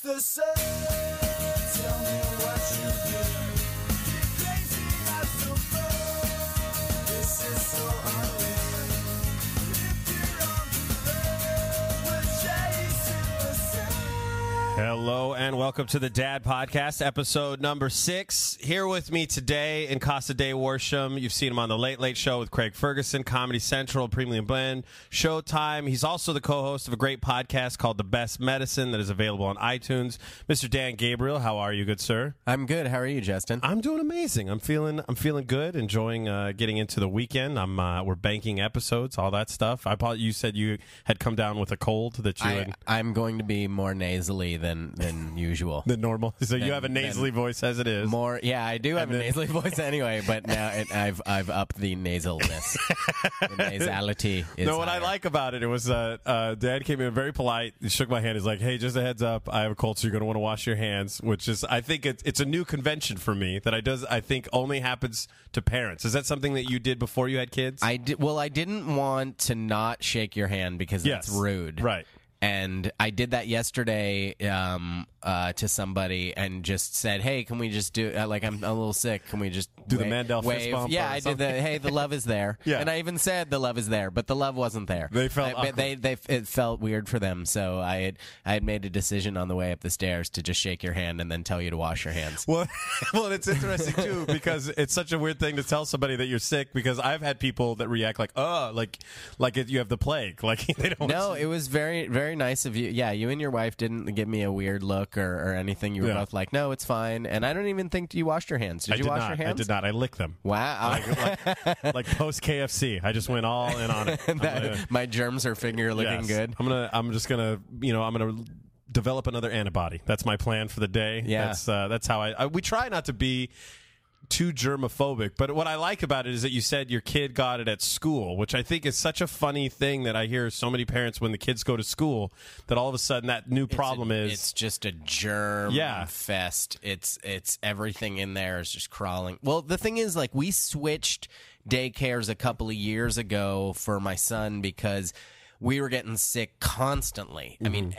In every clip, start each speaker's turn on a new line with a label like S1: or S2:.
S1: the sun. Tell me what you do. You're crazy, not so fun. This is so unreal. Lift your arms around. We're chasing the sun.
S2: Hello and welcome to the Dad Podcast, episode number 6. Here with me today in Casa de Worsham. You've seen him on The Late Late Show with Craig Ferguson, Comedy Central, Premium Blend, Showtime. He's also the co-host of a great podcast called The Best Medicine that is available on iTunes. Mr. Dan Gabriel, how are you, good sir?
S3: I'm good. How are you, Justin?
S2: I'm doing amazing. I'm feeling good. Enjoying getting into the weekend. We're banking episodes, all that stuff. You said you had come down with a cold that you.
S3: I'm going to be more nasally than usual.
S2: Than normal. So you have a nasally voice as it is.
S3: More, yeah, I do have a nasally voice anyway, but now I've upped the nasalness. The nasality is
S2: No, what
S3: higher.
S2: I like about it was Dad came in very polite. He shook my hand. He's like, "Hey, just a heads up, I have a cold, so you're going to want to wash your hands." Which is, I think it's a new convention for me that I think only happens to parents. Is that something that you did before you had kids?
S3: I didn't want to not shake your hand because that's rude.
S2: Right.
S3: And I did that yesterday to somebody and just said, "Hey, can we just do like I'm a little sick? Can we just
S2: do the Mandel fist
S3: wave?"
S2: bump?
S3: Yeah,
S2: or
S3: I
S2: something?
S3: did the "Hey, the love is there."
S2: Yeah.
S3: And I even said the love is there, but the love wasn't there.
S2: They felt
S3: but it felt weird for them. So I had made a decision on the way up the stairs to just shake your hand and then tell you to wash your hands.
S2: Well, it's interesting too because it's such a weird thing to tell somebody that you're sick. Because I've had people that react like, "Oh, like you have the plague." Like they don't.
S3: No, it was very, very nice of you. Yeah, you and your wife didn't give me a weird look or anything. You were both like, "No, it's fine." And I don't even think you washed your hands. Did you wash your hands?
S2: I did not. I licked them.
S3: Wow.
S2: Like post KFC. I just went all in on it.
S3: My germs are finger looking good.
S2: I'm just gonna develop another antibody. That's my plan for the day.
S3: Yeah.
S2: That's how we try not to be too germophobic, but what I like about it is that you said your kid got it at school, which I think is such a funny thing that I hear so many parents when the kids go to school that all of a sudden that new problem is
S3: it's just a germ fest. It's everything in there is just crawling. Well, the thing is, like, we switched daycares a couple of years ago for my son because we were getting sick constantly. I mean,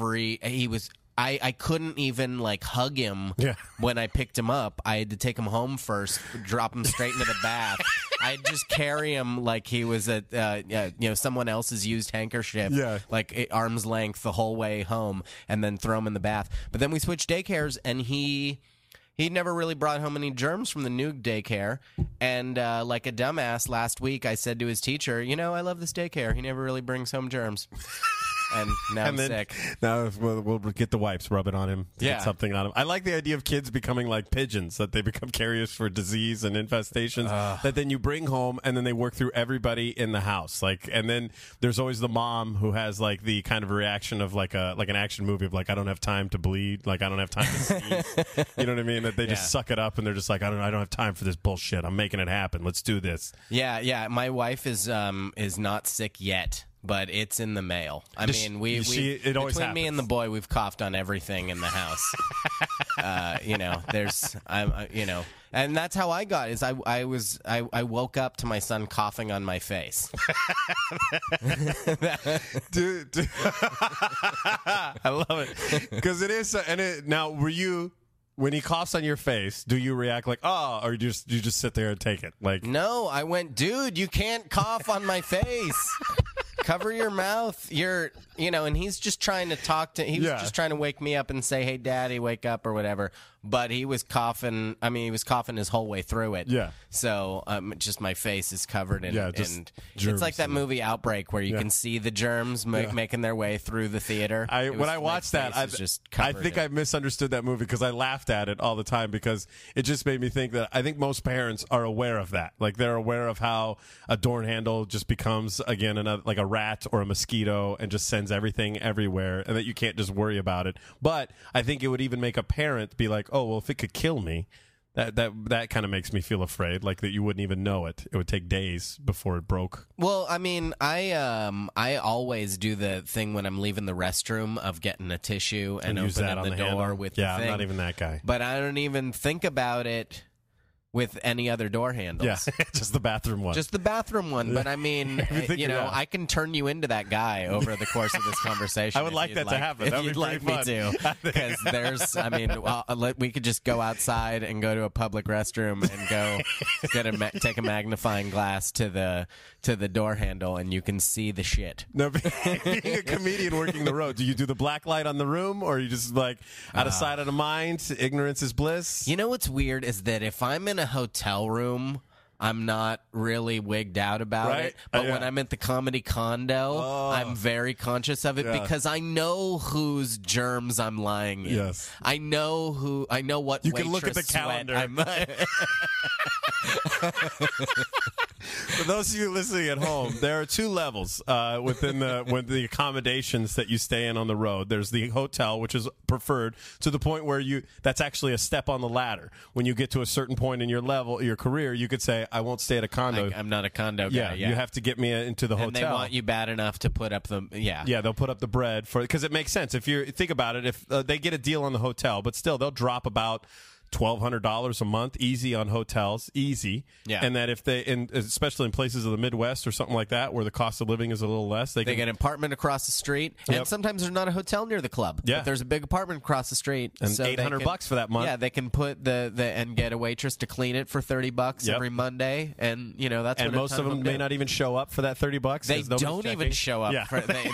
S3: I couldn't even like hug him when I picked him up. I had to take him home first, drop him straight into the bath. I'd just carry him like he was someone else's used handkerchief, like at arm's length the whole way home, and then throw him in the bath. But then we switched daycares, and he never really brought home any germs from the new daycare. And like a dumbass, last week I said to his teacher, "I love this daycare. He never really brings home germs." And now I'm sick.
S2: Now we'll get the wipes, rub it on him, get something on him. I like the idea of kids becoming like pigeons, that they become carriers for disease and infestations that then you bring home and then they work through everybody in the house. And then there's always the mom who has like the kind of reaction of like an action movie of like, I don't have time to bleed, like I don't have time to sneeze. You know what I mean? That they just suck it up and they're just like, I don't have time for this bullshit. I'm making it happen. Let's do this.
S3: Yeah. My wife is not sick yet. But it's in the mail. I mean,
S2: it always
S3: between
S2: happens.
S3: me and the boy, we've coughed on everything in the house. And that's how I got. Is I woke up to my son coughing on my face.
S2: Dude. I love it because it is. Now, were you? When he coughs on your face, do you react like, "Oh," or you just sit there and take it? Like,
S3: no, I went, "Dude, you can't cough on my face. Cover your mouth." And he's just trying to talk to. He was just trying to wake me up and say, "Hey, Daddy, wake up," or whatever. But he was coughing. I mean, he was coughing his whole way through it.
S2: Yeah.
S3: So just my face is covered in.
S2: Just
S3: and it's like that movie Outbreak where you can see the germs making their way through the theater.
S2: When I watched that, I think I misunderstood that movie because I laughed at it all the time because it just made me think that I think most parents are aware of that. Like they're aware of how a door handle just becomes again like a rat or a mosquito and just sends everything everywhere, and that you can't just worry about it. But I think it would even make a parent be like, "Oh, well, if it could kill me," that kind of makes me feel afraid, like that you wouldn't even know it. It would take days before it broke.
S3: Well, I mean, I always do the thing when I'm leaving the restroom of getting a tissue and
S2: use that
S3: opening
S2: on
S3: the door
S2: handle.
S3: with
S2: the thing.
S3: I'm
S2: not even that guy.
S3: But I don't even think about it with any other door handles.
S2: Yeah, just the bathroom one.
S3: Just the bathroom one. But I mean, I can turn you into that guy over the course of this conversation.
S2: I would like that to happen. That would be
S3: like me to. Because we could just go outside and go to a public restroom and go take a magnifying glass to the door handle, and you can see the shit.
S2: No, being a comedian working the road, do you do the black light on the room, or are you just like out of sight, out of mind? Ignorance is bliss.
S3: You know what's weird is that if I'm in a hotel room, I'm not really wigged out about it. But when I'm at the Comedy Condo, I'm very conscious of it because I know whose germs I'm lying in.
S2: Yes.
S3: I know what
S2: you can look at the calendar. For those of you listening at home, there are two levels within the accommodations that you stay in on the road. There's the hotel, which is preferred to the point where that's actually a step on the ladder. When you get to a certain point in your career, you could say, I won't stay at a condo.
S3: I'm not a condo guy.
S2: Yeah, you have to get me into the hotel.
S3: And they want you bad enough to put up the
S2: Yeah, they'll put up the bread because it makes sense. If you think about it, if they get a deal on the hotel, but still they'll drop about $1,200 a month easy on hotels, easy.
S3: Yeah.
S2: And that if especially in places of the Midwest or something like that where the cost of living is a little less, they get
S3: an apartment across the street. And sometimes there's not a hotel near the club.
S2: Yeah.
S3: But there's a big apartment across the street.
S2: And so $800 for that month.
S3: Yeah, they can put and get a waitress to clean it for $30 every Monday. And that's
S2: and
S3: what
S2: most of them may not even show up for that $30.
S3: They don't even show up.
S2: Yeah.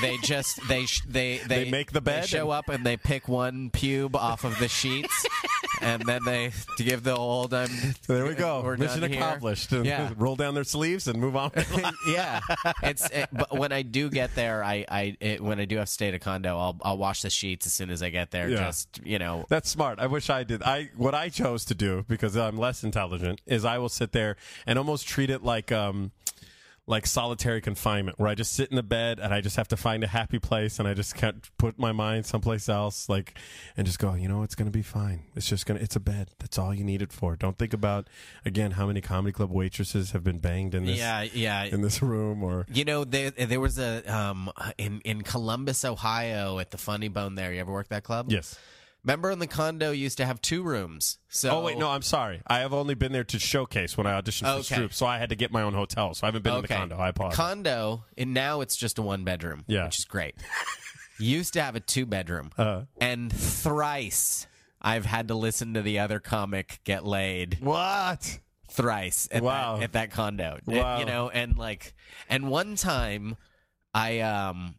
S3: They
S2: make the bed.
S3: They show up and they pick one pube off of the sheets. And then they give the old
S2: there we go.
S3: We're
S2: mission
S3: done
S2: accomplished.
S3: Here. Yeah.
S2: Roll down their sleeves and move on.
S3: Yeah. But when I do get there, when I do have to stay at a condo, I'll wash the sheets as soon as I get there.
S2: Yeah.
S3: Just
S2: That's smart. I wish I did. What I chose to do, because I'm less intelligent, is I will sit there and almost treat it like solitary confinement, where I just sit in the bed and I just have to find a happy place and I just can't put my mind someplace else, and just go, it's going to be fine. It's a bed. That's all you need it for. Don't think about, again, how many comedy club waitresses have been banged in this, in this room, or
S3: there was in Columbus, Ohio, at the Funny Bone there. You ever work that club?
S2: Yes.
S3: Remember, in the condo used to have 2 rooms. So
S2: oh wait, no, I'm sorry. I have only been there to showcase when I auditioned for Stroop, so I had to get my own hotel. So I haven't been in the condo. I apologize.
S3: Condo, and now it's just a 1-bedroom, which is great. Used to have a 2-bedroom, and thrice I've had to listen to the other comic get laid.
S2: What?
S3: Thrice at that condo.
S2: Wow.
S3: And one time I'm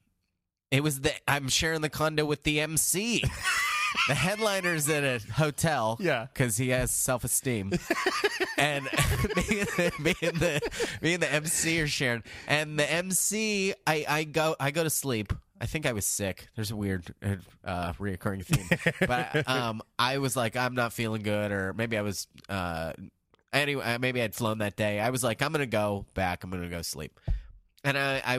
S3: sharing the condo with the MC. The headliner's at a hotel, because he has self-esteem, and me and the MC are sharing. And the MC, I go to sleep. I think I was sick. There's a weird reoccurring theme, but I was like, I'm not feeling good, or maybe I was. Anyway, maybe I'd flown that day. I was like, I'm gonna go back. I'm gonna go sleep. And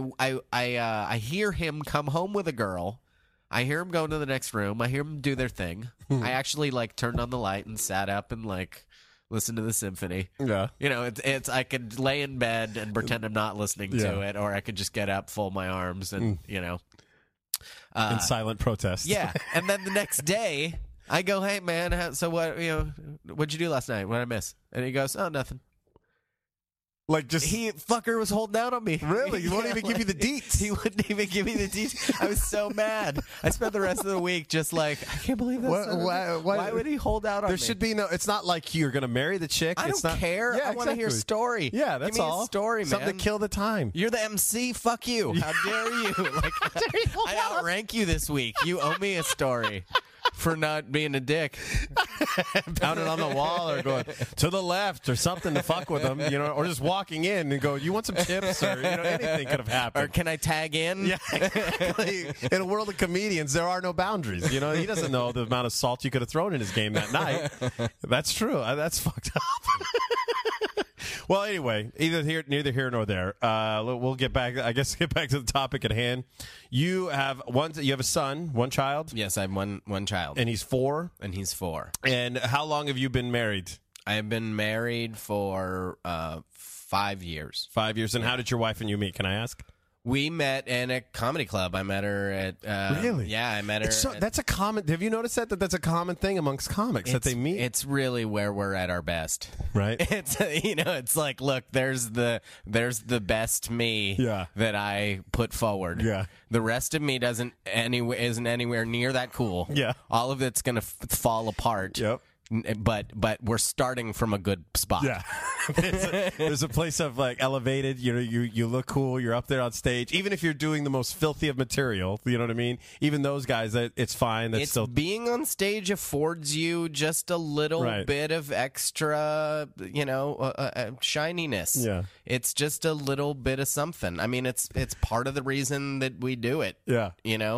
S3: I hear him come home with a girl. I hear him go into the next room. I hear them do their thing. I actually turned on the light and sat up and listened to the symphony.
S2: Yeah.
S3: It's I could lay in bed and pretend I'm not listening to it, or I could just get up, fold my arms, and
S2: in silent protest.
S3: Yeah. And then the next day, I go, "Hey man, so what? What'd you do last night? What did I miss?" And he goes, "Oh, nothing." He fucker was holding out on me.
S2: Really? He won't even give you the deets.
S3: He wouldn't even give me the deets. I was so mad. I spent the rest of the week just I can't believe that. Why would he hold out on me?
S2: There should be no. It's not like you're going to marry the chick.
S3: I don't care.
S2: Yeah,
S3: I want to hear a story.
S2: Yeah, that's
S3: give me
S2: all.
S3: A story, man.
S2: Something to kill the time.
S3: You're the MC. Fuck you. How dare you? I outrank you this week. You owe me a story. For not being a dick.
S2: Pounding on the wall or going to the left or something to fuck with them, or just walking in and go, "You want some chips?" Or anything could have happened.
S3: Or can I tag in?
S2: Yeah, exactly. In a world of comedians, there are no boundaries. He doesn't know the amount of salt you could have thrown in his game that night. That's true. That's fucked up. Well, anyway, neither here nor there. We'll get back. I guess get back to the topic at hand. You have a son, one child.
S3: Yes, I have one child,
S2: and he's 4.
S3: And he's 4.
S2: And how long have you been married?
S3: I have been married for 5 years.
S2: 5 years. And how did your wife and you meet? Can I ask?
S3: We met in a comedy club. I met her at
S2: really?
S3: Yeah, I met her.
S2: That's a common. Have you noticed that's a common thing amongst comics that they meet?
S3: It's really where we're at our best,
S2: right?
S3: It's it's like, look, there's the best me that I put forward.
S2: Yeah,
S3: the rest of me isn't anywhere near that cool.
S2: Yeah,
S3: all of it's gonna fall apart.
S2: Yep.
S3: But we're starting from a good spot.
S2: Yeah, there's a place of like elevated. You look cool. You're up there on stage, even if you're doing the most filthy of material. You know what I mean? Even those guys, it's fine. That's still
S3: being on stage affords you just a little bit of extra, shininess.
S2: Yeah,
S3: it's just a little bit of something. I mean, it's part of the reason that we do it.
S2: Yeah,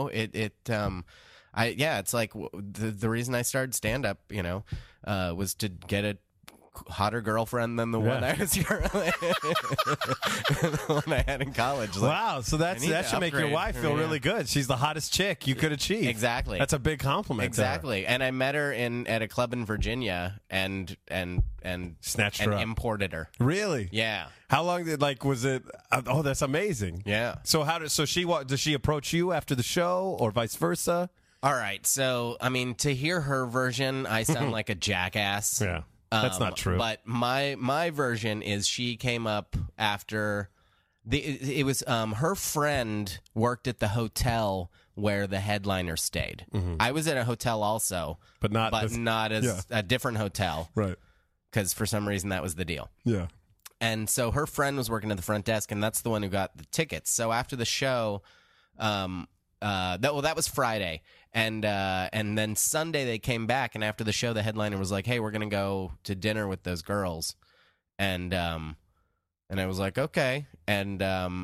S3: it's like the reason I started stand up, was to get a hotter girlfriend than the one I was currently the one I had in college. Like,
S2: wow, so that should make your wife feel really good. She's the hottest chick you could achieve.
S3: Exactly.
S2: That's a big compliment.
S3: Exactly. And I met her at a club in Virginia and
S2: snatched her up.
S3: Imported her.
S2: Really?
S3: Yeah.
S2: How long was it? Oh, that's amazing.
S3: Yeah.
S2: So does she approach you after the show or vice versa?
S3: All right, so, I mean, to hear her version, I sound like a jackass.
S2: Yeah, that's not true.
S3: But my version is she came up after... It was her friend worked at the hotel where the headliner stayed. Mm-hmm. I was at a hotel also, but not as a different hotel.
S2: Right.
S3: Because for some reason that was the deal.
S2: Yeah.
S3: And so her friend was working at the front desk, and that's the one who got the tickets. So after the show... that was Friday, and then Sunday they came back, and after the show, the headliner was like, "Hey, we're gonna go to dinner with those girls," and I was like, "Okay," and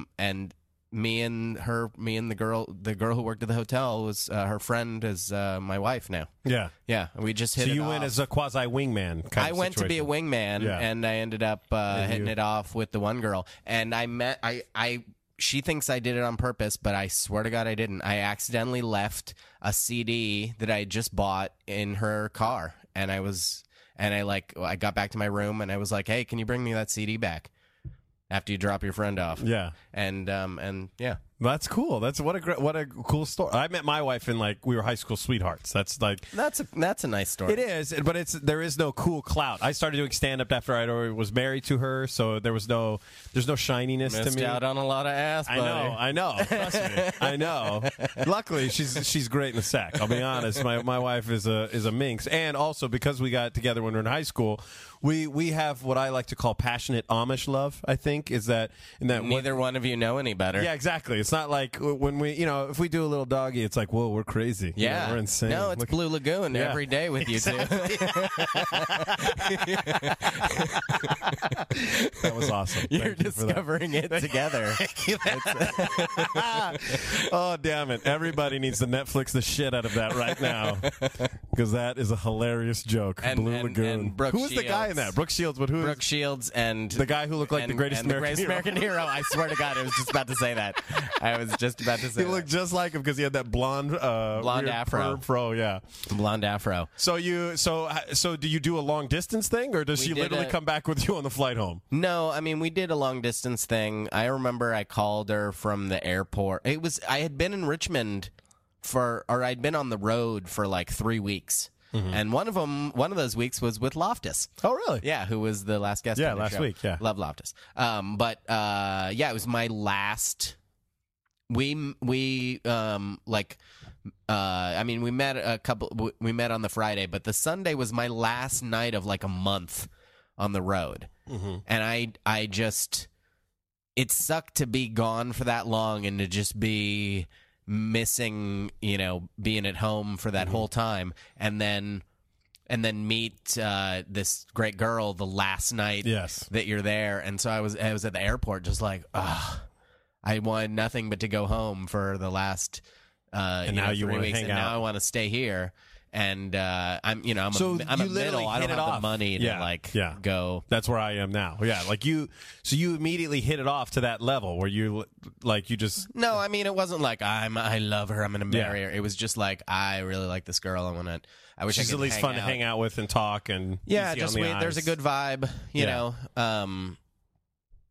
S3: me and the girl who worked at the hotel was her friend is my wife now.
S2: Yeah,
S3: yeah, we just hit.
S2: So you
S3: it
S2: went
S3: off.
S2: as a quasi wingman.
S3: I went to be a wingman, and I ended up hitting it off with the one girl, and she thinks I did it on purpose, but I swear to God I didn't. I accidentally left a CD that I had just bought in her car, and I got back to my room, and I was like, "Hey, can you bring me that CD back after you drop your friend off?"
S2: Yeah,
S3: and yeah.
S2: That's cool. That's what a cool story. I met my wife in we were high school sweethearts. That's
S3: a nice story.
S2: It is, but there is no cool clout. I started doing stand up after I already was married to her, so there's no shininess to me.
S3: Missed out on a lot of ass. Buddy.
S2: I know. Trust me, I know. Luckily, she's great in the sack. I'll be honest. My wife is a minx, and also because we got together when we were in high school, we have what I like to call passionate Amish love. I think is that
S3: neither one of you know any better.
S2: Yeah, exactly. It's not like when we, if we do a little doggy, it's like, whoa, we're crazy.
S3: Yeah.
S2: We're insane.
S3: No, it's Blue Lagoon every day with you two.
S2: That was awesome.
S3: You're discovering it together.
S2: Oh, damn it. Everybody needs to Netflix the shit out of that right now. Because that is a hilarious joke. Blue Lagoon.
S3: And Brooke
S2: who was
S3: Shields.
S2: The guy in that? Brooke Shields, but who?
S3: Brooke Shields and
S2: the guy who looked like the greatest
S3: American hero. I swear to God, I was just about to say that. He
S2: looked just like him because he had that blonde
S3: afro.
S2: Fro, yeah.
S3: Blonde afro.
S2: So do you do a long distance thing, or does she literally come back with you on the flight home?
S3: No, I mean we did a long distance thing. I remember I called her from the airport. I had been in Richmond I'd been on the road for like 3 weeks. Mm-hmm. And one of those weeks was with Loftus.
S2: Oh, really?
S3: Yeah, who was the last guest?
S2: Yeah,
S3: on the
S2: last
S3: show.
S2: week. Yeah,
S3: love Loftus. It was my last. We met We met on the Friday, but the Sunday was my last night of like a month on the road, and I just it sucked to be gone for that long and to just be missing, being at home for that whole time, and then meet this great girl the last night that you're there. And so I was at the airport just like, I wanted nothing but to go home for the last
S2: and now
S3: 3 weeks,
S2: and
S3: now I want to stay here. And I'm a
S2: literally
S3: middle. I don't have the money to go.
S2: That's where I am now. Yeah, so you immediately hit it off to that level where you just.
S3: No, I mean it wasn't like I love her. I'm going to marry her. It was just like I really like this girl. I wish
S2: she's
S3: I could
S2: at least fun to hang out with and talk and
S3: just there's a good vibe. You know.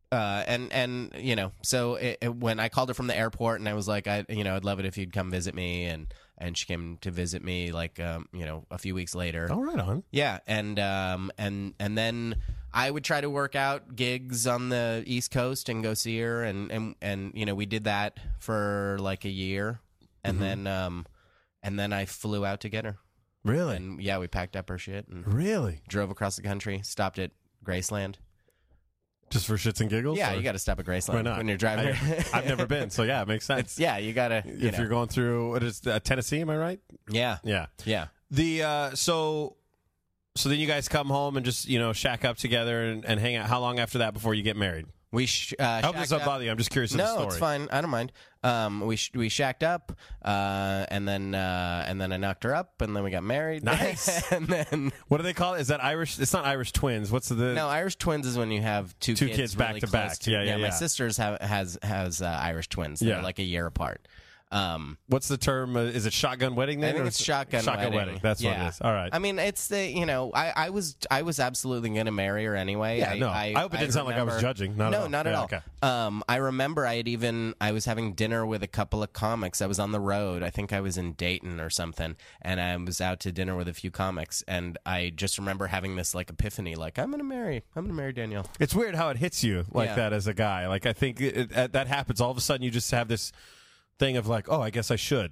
S3: And you know, so when I called her from the airport and I was like, I'd love it if you'd come visit me, and she came to visit me like a few weeks later.
S2: Oh, right on.
S3: Yeah, and then I would try to work out gigs on the East Coast and go see her, and we did that for like a year, and then I flew out to get her.
S2: Really?
S3: And yeah, we packed up her shit and
S2: really
S3: drove across the country, stopped at Graceland.
S2: Just for shits and giggles?
S3: Yeah,
S2: or?
S3: you got to stop at Graceland
S2: Why not?
S3: when you're driving.
S2: I've never been, so yeah, it makes sense.
S3: You got to.
S2: If you're going through, what is Tennessee, am I right?
S3: Yeah.
S2: Yeah.
S3: Yeah.
S2: So then you guys come home and just, shack up together and hang out. How long after that before you get married?
S3: I
S2: hope this doesn't bother you. I'm just curious of the story.
S3: No, it's fine. I don't mind. We shacked up, and then I knocked her up, and then we got married.
S2: Nice.
S3: And then
S2: what do they call it? Is that Irish? It's not Irish twins. What's the?
S3: No, Irish twins is when you have two kids
S2: back
S3: really
S2: to back. Yeah.
S3: My sister's has Irish twins. They're like a year apart.
S2: What's the term? Is it shotgun wedding then?
S3: I think it's shotgun wedding.
S2: That's what it is. All right.
S3: I mean, it's I was absolutely going to marry her anyway.
S2: Yeah, I hope it didn't sound like I was judging. Not at all.
S3: Okay. I remember I was having dinner with a couple of comics. I was on the road. I think I was in Dayton or something, and I was out to dinner with a few comics, and I just remember having this like epiphany, like I'm going to marry Danielle.
S2: It's weird how it hits you like that as a guy. Like I think that happens. All of a sudden, you just have this thing of like, oh, I guess I should.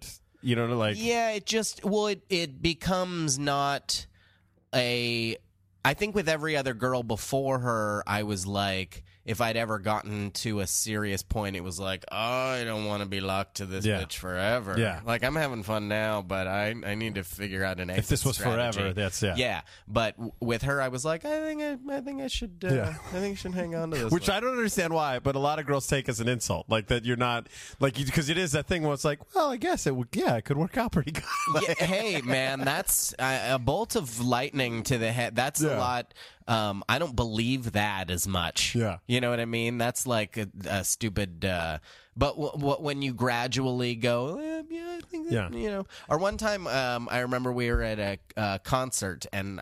S3: It becomes not a. I think with every other girl before her, I was like, if I'd ever gotten to a serious point, it was like, oh, I don't want to be locked to this bitch forever.
S2: Yeah.
S3: Like, I'm having fun now, but I need to figure out an exit
S2: if this was
S3: strategy.
S2: forever, that's
S3: Yeah, but with her, I was like, I think I should I should hang on to this.
S2: Which
S3: one.
S2: I don't understand why, but a lot of girls take as an insult, like that you're not like because it is that thing where it's like, well, I guess it could work out pretty good.
S3: Hey, man, that's a bolt of lightning to the head. That's a lot. I don't believe that as much.
S2: Yeah.
S3: You know what I mean? That's like a stupid. But when you gradually go, I think that, Or one time, I remember we were at a concert and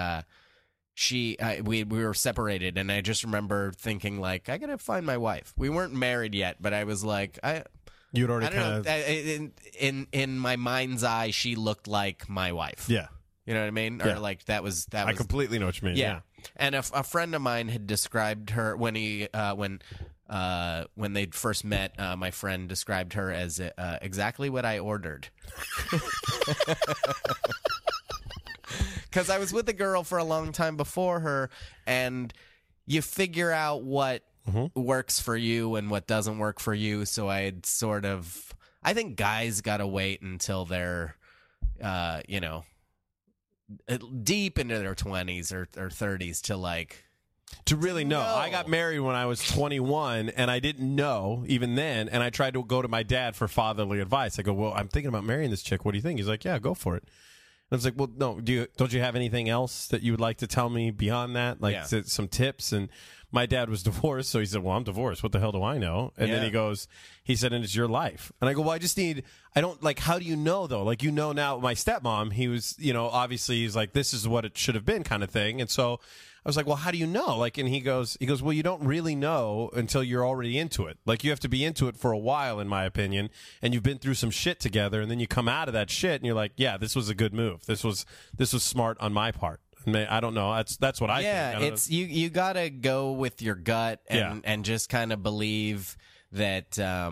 S3: we were separated, and I just remember thinking like, I gotta find my wife. We weren't married yet, but I was like,
S2: you'd already
S3: in my mind's eye, she looked like my wife.
S2: Yeah.
S3: You know what I mean?
S2: Yeah.
S3: Or like that was.
S2: I completely know what you mean. Yeah.
S3: And a friend of mine had described her when they'd first met. My friend described her as exactly what I ordered. Because I was with a girl for a long time before her, and you figure out what works for you and what doesn't work for you. So I think guys got to wait until they're, deep into their 20s or 30s to really know.
S2: I got married when I was 21, and I didn't know even then, and I tried to go to my dad for fatherly advice. I go, well, I'm thinking about marrying this chick. What do you think? He's like, yeah, go for it. And I was like, well, no, don't you have anything else that you would like to tell me beyond that? Like some tips? And my dad was divorced, so he said, well, I'm divorced. What the hell do I know? And then he said, and it's your life. And I go, well, how do you know, though? Like, now my stepmom, he was, obviously he's like, this is what it should have been kind of thing. And so I was like, well, how do you know? Like, and he goes, well, you don't really know until you're already into it. Like, you have to be into it for a while, in my opinion, and you've been through some shit together, and then you come out of that shit, and you're like, yeah, this was a good move. This was smart on my part. I don't know. That's what I think.
S3: Yeah, it's you gotta go with your gut and just kind of believe that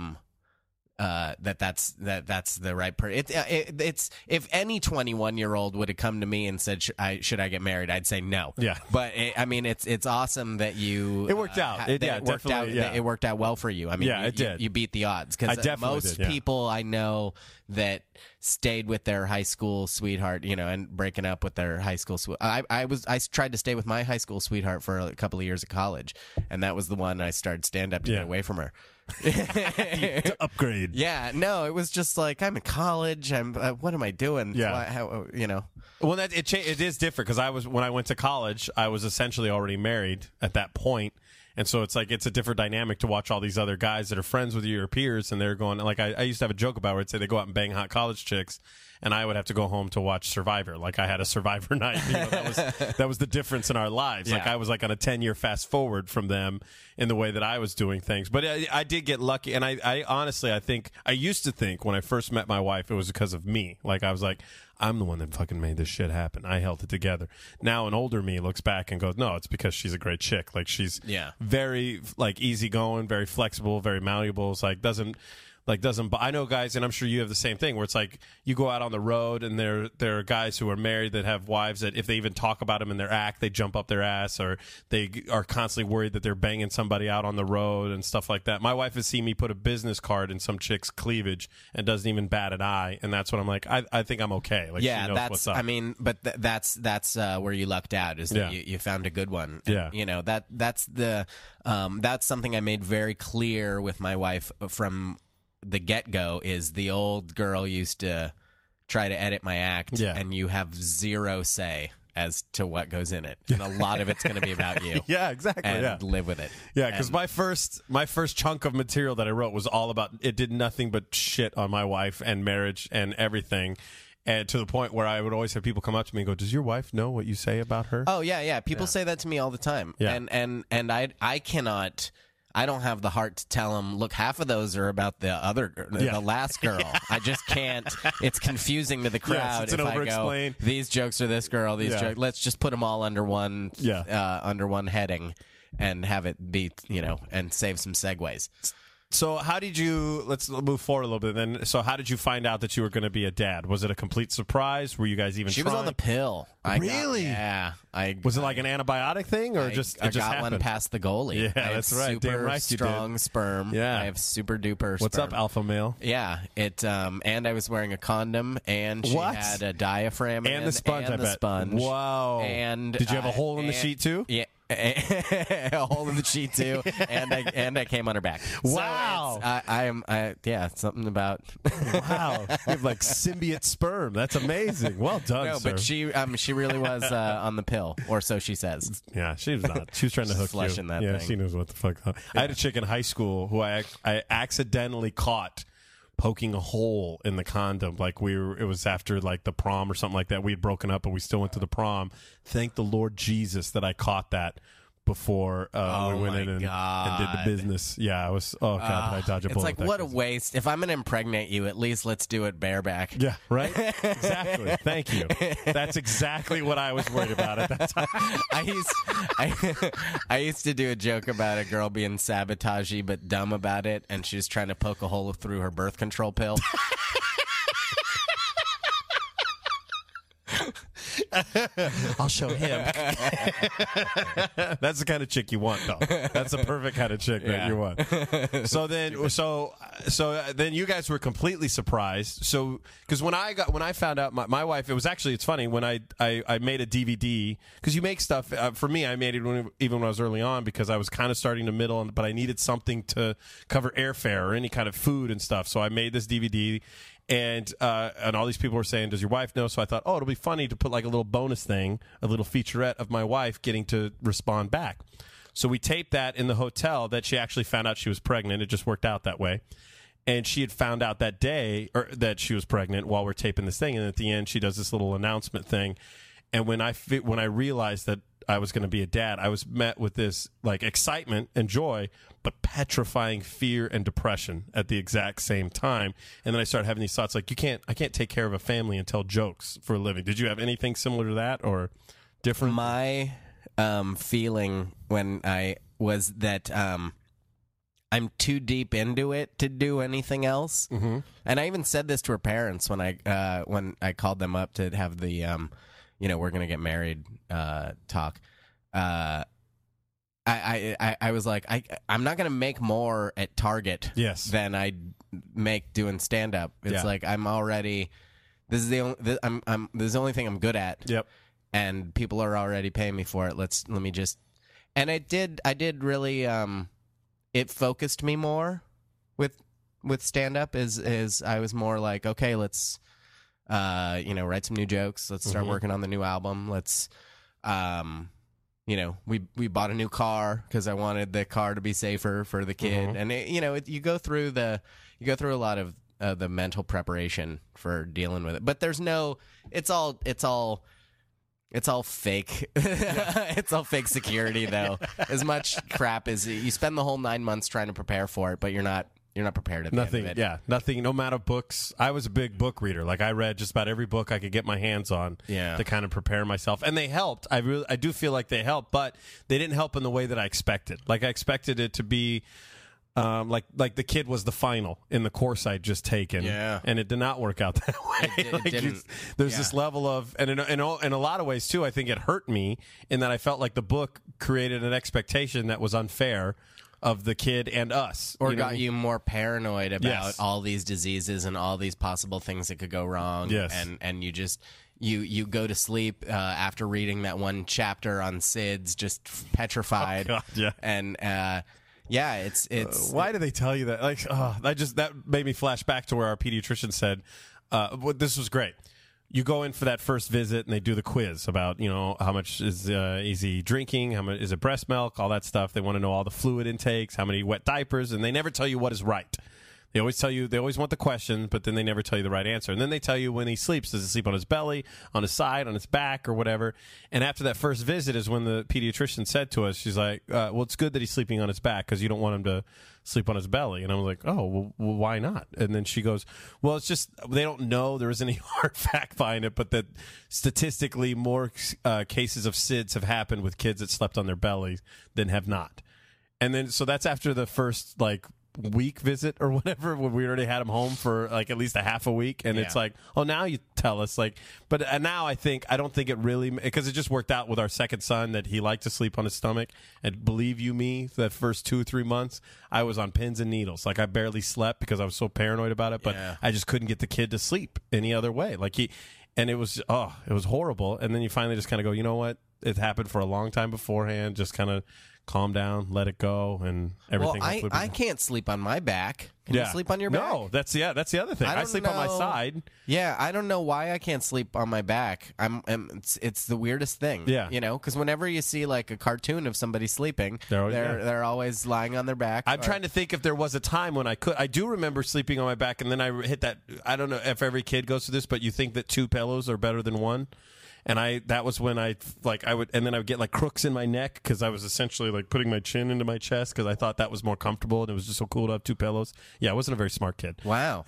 S3: that's the right person. It's if any 21-year-old would have come to me and said, should I get married? I'd say no.
S2: Yeah.
S3: But it's awesome that you.
S2: It worked out.
S3: It worked out well for you. I mean,
S2: it did.
S3: You beat the odds because most people I know that stayed with their high school sweetheart, and breaking up with their high school I tried to stay with my high school sweetheart for a couple of years of college, and that was the one I started stand up to get away from her.
S2: To upgrade.
S3: Yeah, no, it was just like, I'm in college. What am I doing?
S2: Yeah. Well, it is different because when I went to college, I was essentially already married at that point, And so it's like it's a different dynamic to watch all these other guys that are friends with you or peers, and they're going like I used to have a joke about where I'd say they go out and bang hot college chicks, and I would have to go home to watch Survivor. Like I had a Survivor night. That was the difference in our lives. Like I was like on a 10-year fast forward from them in the way that I was doing things. But I did get lucky, and I honestly I think I used to think when I first met my wife it was because of me. Like I was like, I'm the one that fucking made this shit happen. I held it together. Now an older me looks back and goes, no, it's because she's a great chick. Like she's very like easygoing, very flexible, very malleable. It's like doesn't. I know guys, and I'm sure you have the same thing, where it's like you go out on the road and there are guys who are married that have wives that if they even talk about them in their act, they jump up their ass, or they are constantly worried that they're banging somebody out on the road and stuff like that. My wife has seen me put a business card in some chick's cleavage and doesn't even bat an eye, and that's when I'm like, I think I'm okay. Like, she knows what's up.
S3: I mean, but that's where you lucked out, is that you found a good one. And, you know, that's something I made very clear with my wife from the get-go. Is the old girl used to try to edit my act, and you have zero say as to what goes in it, and a lot of it's going to be about you.
S2: Yeah, exactly.
S3: And live with it.
S2: Yeah, because my first chunk of material that I wrote was all about, it did nothing but shit on my wife and marriage and everything. And to the point where I would always have people come up to me and go, does your wife know what you say about her?
S3: Oh, yeah. People say that to me all the time.
S2: Yeah.
S3: And I cannot... I don't have the heart to tell them, look, half of those are about the last girl. I just can't. It's confusing to the crowd
S2: it's an
S3: if I go, these jokes are this girl, these jokes. Let's just put them all under one heading and have it be, and save some segues.
S2: So how did you, let's move forward a little bit then. So how did you find out that you were going to be a dad? Was it a complete surprise? Were you guys even
S3: She
S2: trying?
S3: was on the pill.
S2: Really? Was it like an antibiotic thing, or
S3: I got one past the goalie.
S2: Yeah, that's right.
S3: Super
S2: Damn right you
S3: strong
S2: did.
S3: sperm.
S2: Yeah.
S3: I have super duper
S2: What's
S3: sperm.
S2: up, alpha male?
S3: Yeah, and I was wearing a condom, and she had a diaphragm
S2: and the sponge.
S3: and the sponge.
S2: Wow.
S3: And
S2: did you have a hole in the sheet too?
S3: Yeah. A hole in the sheet too, and I came on her back.
S2: Wow!
S3: So something about
S2: wow. You have like symbiote sperm. That's amazing. Well done,
S3: no,
S2: sir.
S3: but she really was on the pill, or so she says.
S2: Yeah, she was not. She was trying to hook you.
S3: That
S2: yeah,
S3: thing.
S2: she knows what the fuck. Yeah. I had a chick in high school who I accidentally caught poking a hole in the condom. Like it was after like the prom or something like that. We had broken up, but we still went to the prom. Thank the Lord Jesus that I caught that before we went in and did the business. Yeah, I was. Oh god, did I dodge a bullet?
S3: It's like, what a waste. If I'm gonna impregnate you, at least let's do it bareback.
S2: Yeah, right. Exactly. Thank you. That's exactly what I was worried about at that time.
S3: I used to do a joke about a girl being sabotagey but dumb about it, and she was trying to poke a hole through her birth control pill.
S2: I'll show him. That's the kind of chick you want, though. That's the perfect kind of chick that you want. So then you guys were completely surprised. So because when I found out, my wife, it's funny when I made a DVD, because you make stuff for me. I made it even when I was early on, because I was kind of starting to middle, but I needed something to cover airfare or any kind of food and stuff. So I made this DVD. And all these people were saying, does your wife know? So I thought, it'll be funny to put like a little bonus thing, a little featurette of my wife getting to respond back. So we taped that in the hotel that she actually found out she was pregnant. It just worked out that way. And she had found out that day that she was pregnant while we're taping this thing. And at the end, she does this little announcement thing. And when I realized that I was going to be a dad, I was met with this like excitement and joy, but petrifying fear and depression at the exact same time. And then I started having these thoughts like, I can't take care of a family and tell jokes for a living. Did you have anything similar to that or different?
S3: My feeling when I was that I'm too deep into it to do anything else. Mm-hmm. And I even said this to her parents when I called them up to have the we're gonna get married talk. I was like, I'm not gonna make more at Target than I make doing stand up. It's like I'm already this is the only thing I'm good at.
S2: Yep.
S3: And people are already paying me for it. Let me just, and I did really it focused me more with stand up is I was more like, okay, let's write some new jokes. Let's start working on the new album. Let's we bought a new car because I wanted the car to be safer for the kid, and you go through a lot of the mental preparation for dealing with it. But there's no, it's all fake. It's all fake security, though. As much crap as you spend the whole 9 months trying to prepare for it, but you're not prepared at the end of it.
S2: Yeah, nothing. No amount of books. I was a big book reader. Like I read just about every book I could get my hands on to kind of prepare myself, and they helped. I do feel like they helped, but they didn't help in the way that I expected. Like I expected it to be. Like the kid was the final in the course I'd just taken, and it did not work out that way.
S3: It didn't.
S2: There's this level of, and in a lot of ways too, I think it hurt me in that I felt like the book created an expectation that was unfair of the kid and us,
S3: or got you more paranoid about all these diseases and all these possible things that could go wrong. And you just. You go to sleep after reading that one chapter on SIDS, just petrified.
S2: Oh, God,
S3: and. It's
S2: why do they tell you that? Like, that made me flash back to where our pediatrician said, this was great. You go in for that first visit and they do the quiz about, how much is he drinking, how much is it breast milk, all that stuff. They want to know all the fluid intakes, how many wet diapers, and they never tell you what is right. They always tell you, they always want the question, but then they never tell you the right answer. And then they tell you when he sleeps, does he sleep on his belly, on his side, on his back, or whatever. And after that first visit is when the pediatrician said to us, she's like, well, it's good that he's sleeping on his back because you don't want him to sleep on his belly. And I was like, oh, well, why not? And then she goes, well, it's just, they don't know, there isn't any hard fact behind it, but that statistically more cases of SIDS have happened with kids that slept on their bellies than have not. And then, so that's after the first, week visit or whatever, when we already had him home for at least a half a week, and it's like, oh, now you tell us, but now I don't think it really, because it just worked out with our second son that he liked to sleep on his stomach, and believe you me, that first 2-3 months I was on pins and needles. I barely slept because I was so paranoid about it, but I just couldn't get the kid to sleep any other way. And it was horrible. And then you finally just kind of go, you know what, it happened for a long time beforehand, just kind of calm down, let it go, and everything.
S3: Well, I can't sleep on my back. Can you sleep on your back?
S2: No, that's the other thing. I sleep on my side.
S3: Yeah, I don't know why I can't sleep on my back. It's the weirdest thing.
S2: Yeah,
S3: because whenever you see a cartoon of somebody sleeping, they're always lying on their back.
S2: I'm trying to think if there was a time when I could. I do remember sleeping on my back, and then I hit that. I don't know if every kid goes through this, but you think that 2 pillows are better than 1. And that was when I would get crooks in my neck because I was essentially putting my chin into my chest because I thought that was more comfortable, and it was just so cool to have 2 pillows. Yeah, I wasn't a very smart kid.
S3: Wow.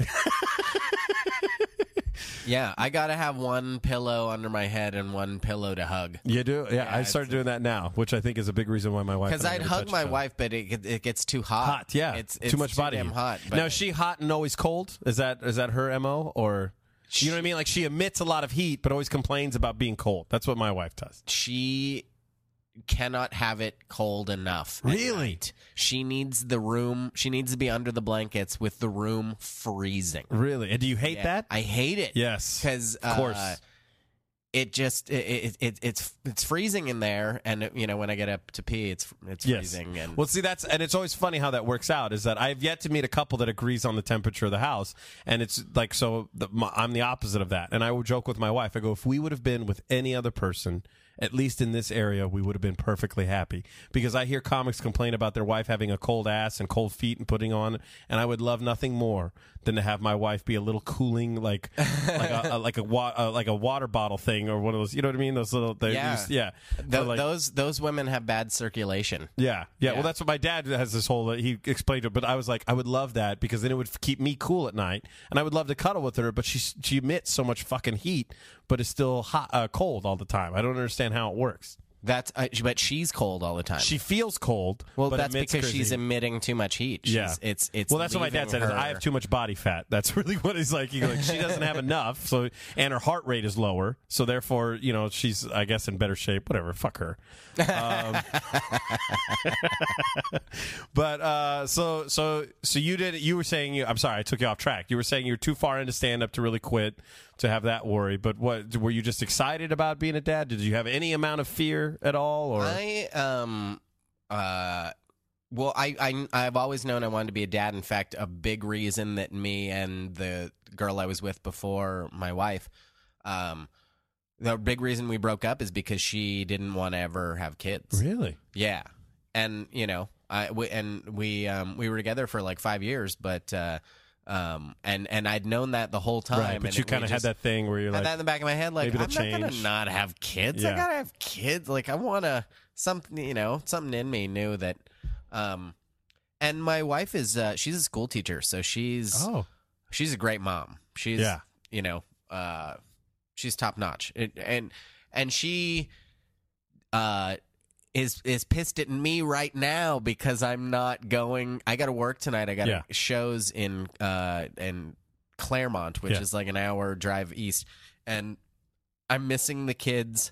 S3: Yeah, I gotta have 1 pillow under my head and 1 pillow to hug.
S2: You do? Yeah, I started doing that now, which I think is a big reason why my wife.
S3: Because I'd hug my wife, but it gets too hot.
S2: Hot, yeah.
S3: It's
S2: too much body
S3: damn hot.
S2: Now, is she hot and always cold? Is that her MO, or? You know what I mean? She emits a lot of heat, but always complains about being cold. That's what my wife does.
S3: She cannot have it cold enough.
S2: Really?
S3: She needs the room. She needs to be under the blankets with the room freezing.
S2: Really? And do you hate that?
S3: I hate it.
S2: Yes.
S3: Because
S2: of course.
S3: It just it's freezing in there, and when I get up to pee, it's freezing. And
S2: well, see, and it's always funny how that works out. Is that I've yet to meet a couple that agrees on the temperature of the house, and it's I'm the opposite of that. And I will joke with my wife. I go, if we would have been with any other person, at least in this area, we would have been perfectly happy. Because I hear comics complain about their wife having a cold ass and cold feet and putting on, and I would love nothing more than to have my wife be a little cooling, like a water bottle thing, or one of those. You know what I mean? Those little
S3: those women have bad circulation.
S2: Yeah. Well, that's what my dad has. This whole he explained it, but I was like, I would love that because then it would keep me cool at night, and I would love to cuddle with her. But she emits so much fucking heat, but is still hot, cold all the time. I don't understand how it works.
S3: But she's cold all the time.
S2: She feels cold.
S3: Well, that's because she's emitting too much heat. It's
S2: well, that's what my dad said. Is I have too much body fat. That's really what he's like. She doesn't have enough. So, and her heart rate is lower. So therefore, she's, I guess, in better shape. Whatever. Fuck her. But so you were saying I'm sorry, I took you off track. You were saying you were too far into stand up to really quit, to have that worry. But what, were you just excited about being a dad? Did you have any amount of fear at all? Or
S3: well, I've always known I wanted to be a dad. In fact, a big reason that me and the girl I was with before my wife The big reason we broke up is because she didn't want to ever have kids.
S2: Really?
S3: Yeah, and we were together for like 5 years, but and I'd known that the whole time.
S2: Right, but you kind of had that thing where you're like,
S3: that in the back of my head, like, I'm not gonna
S2: change.
S3: not have kids.
S2: Yeah.
S3: I gotta have kids. Like, I wanna something in me knew that. And my wife is she's a school teacher, so she's a great mom. She's she's top notch, and she is pissed at me right now because I'm not going. I got to work tonight. I got shows in Claremont, which is like an hour drive east, and I'm missing the kids.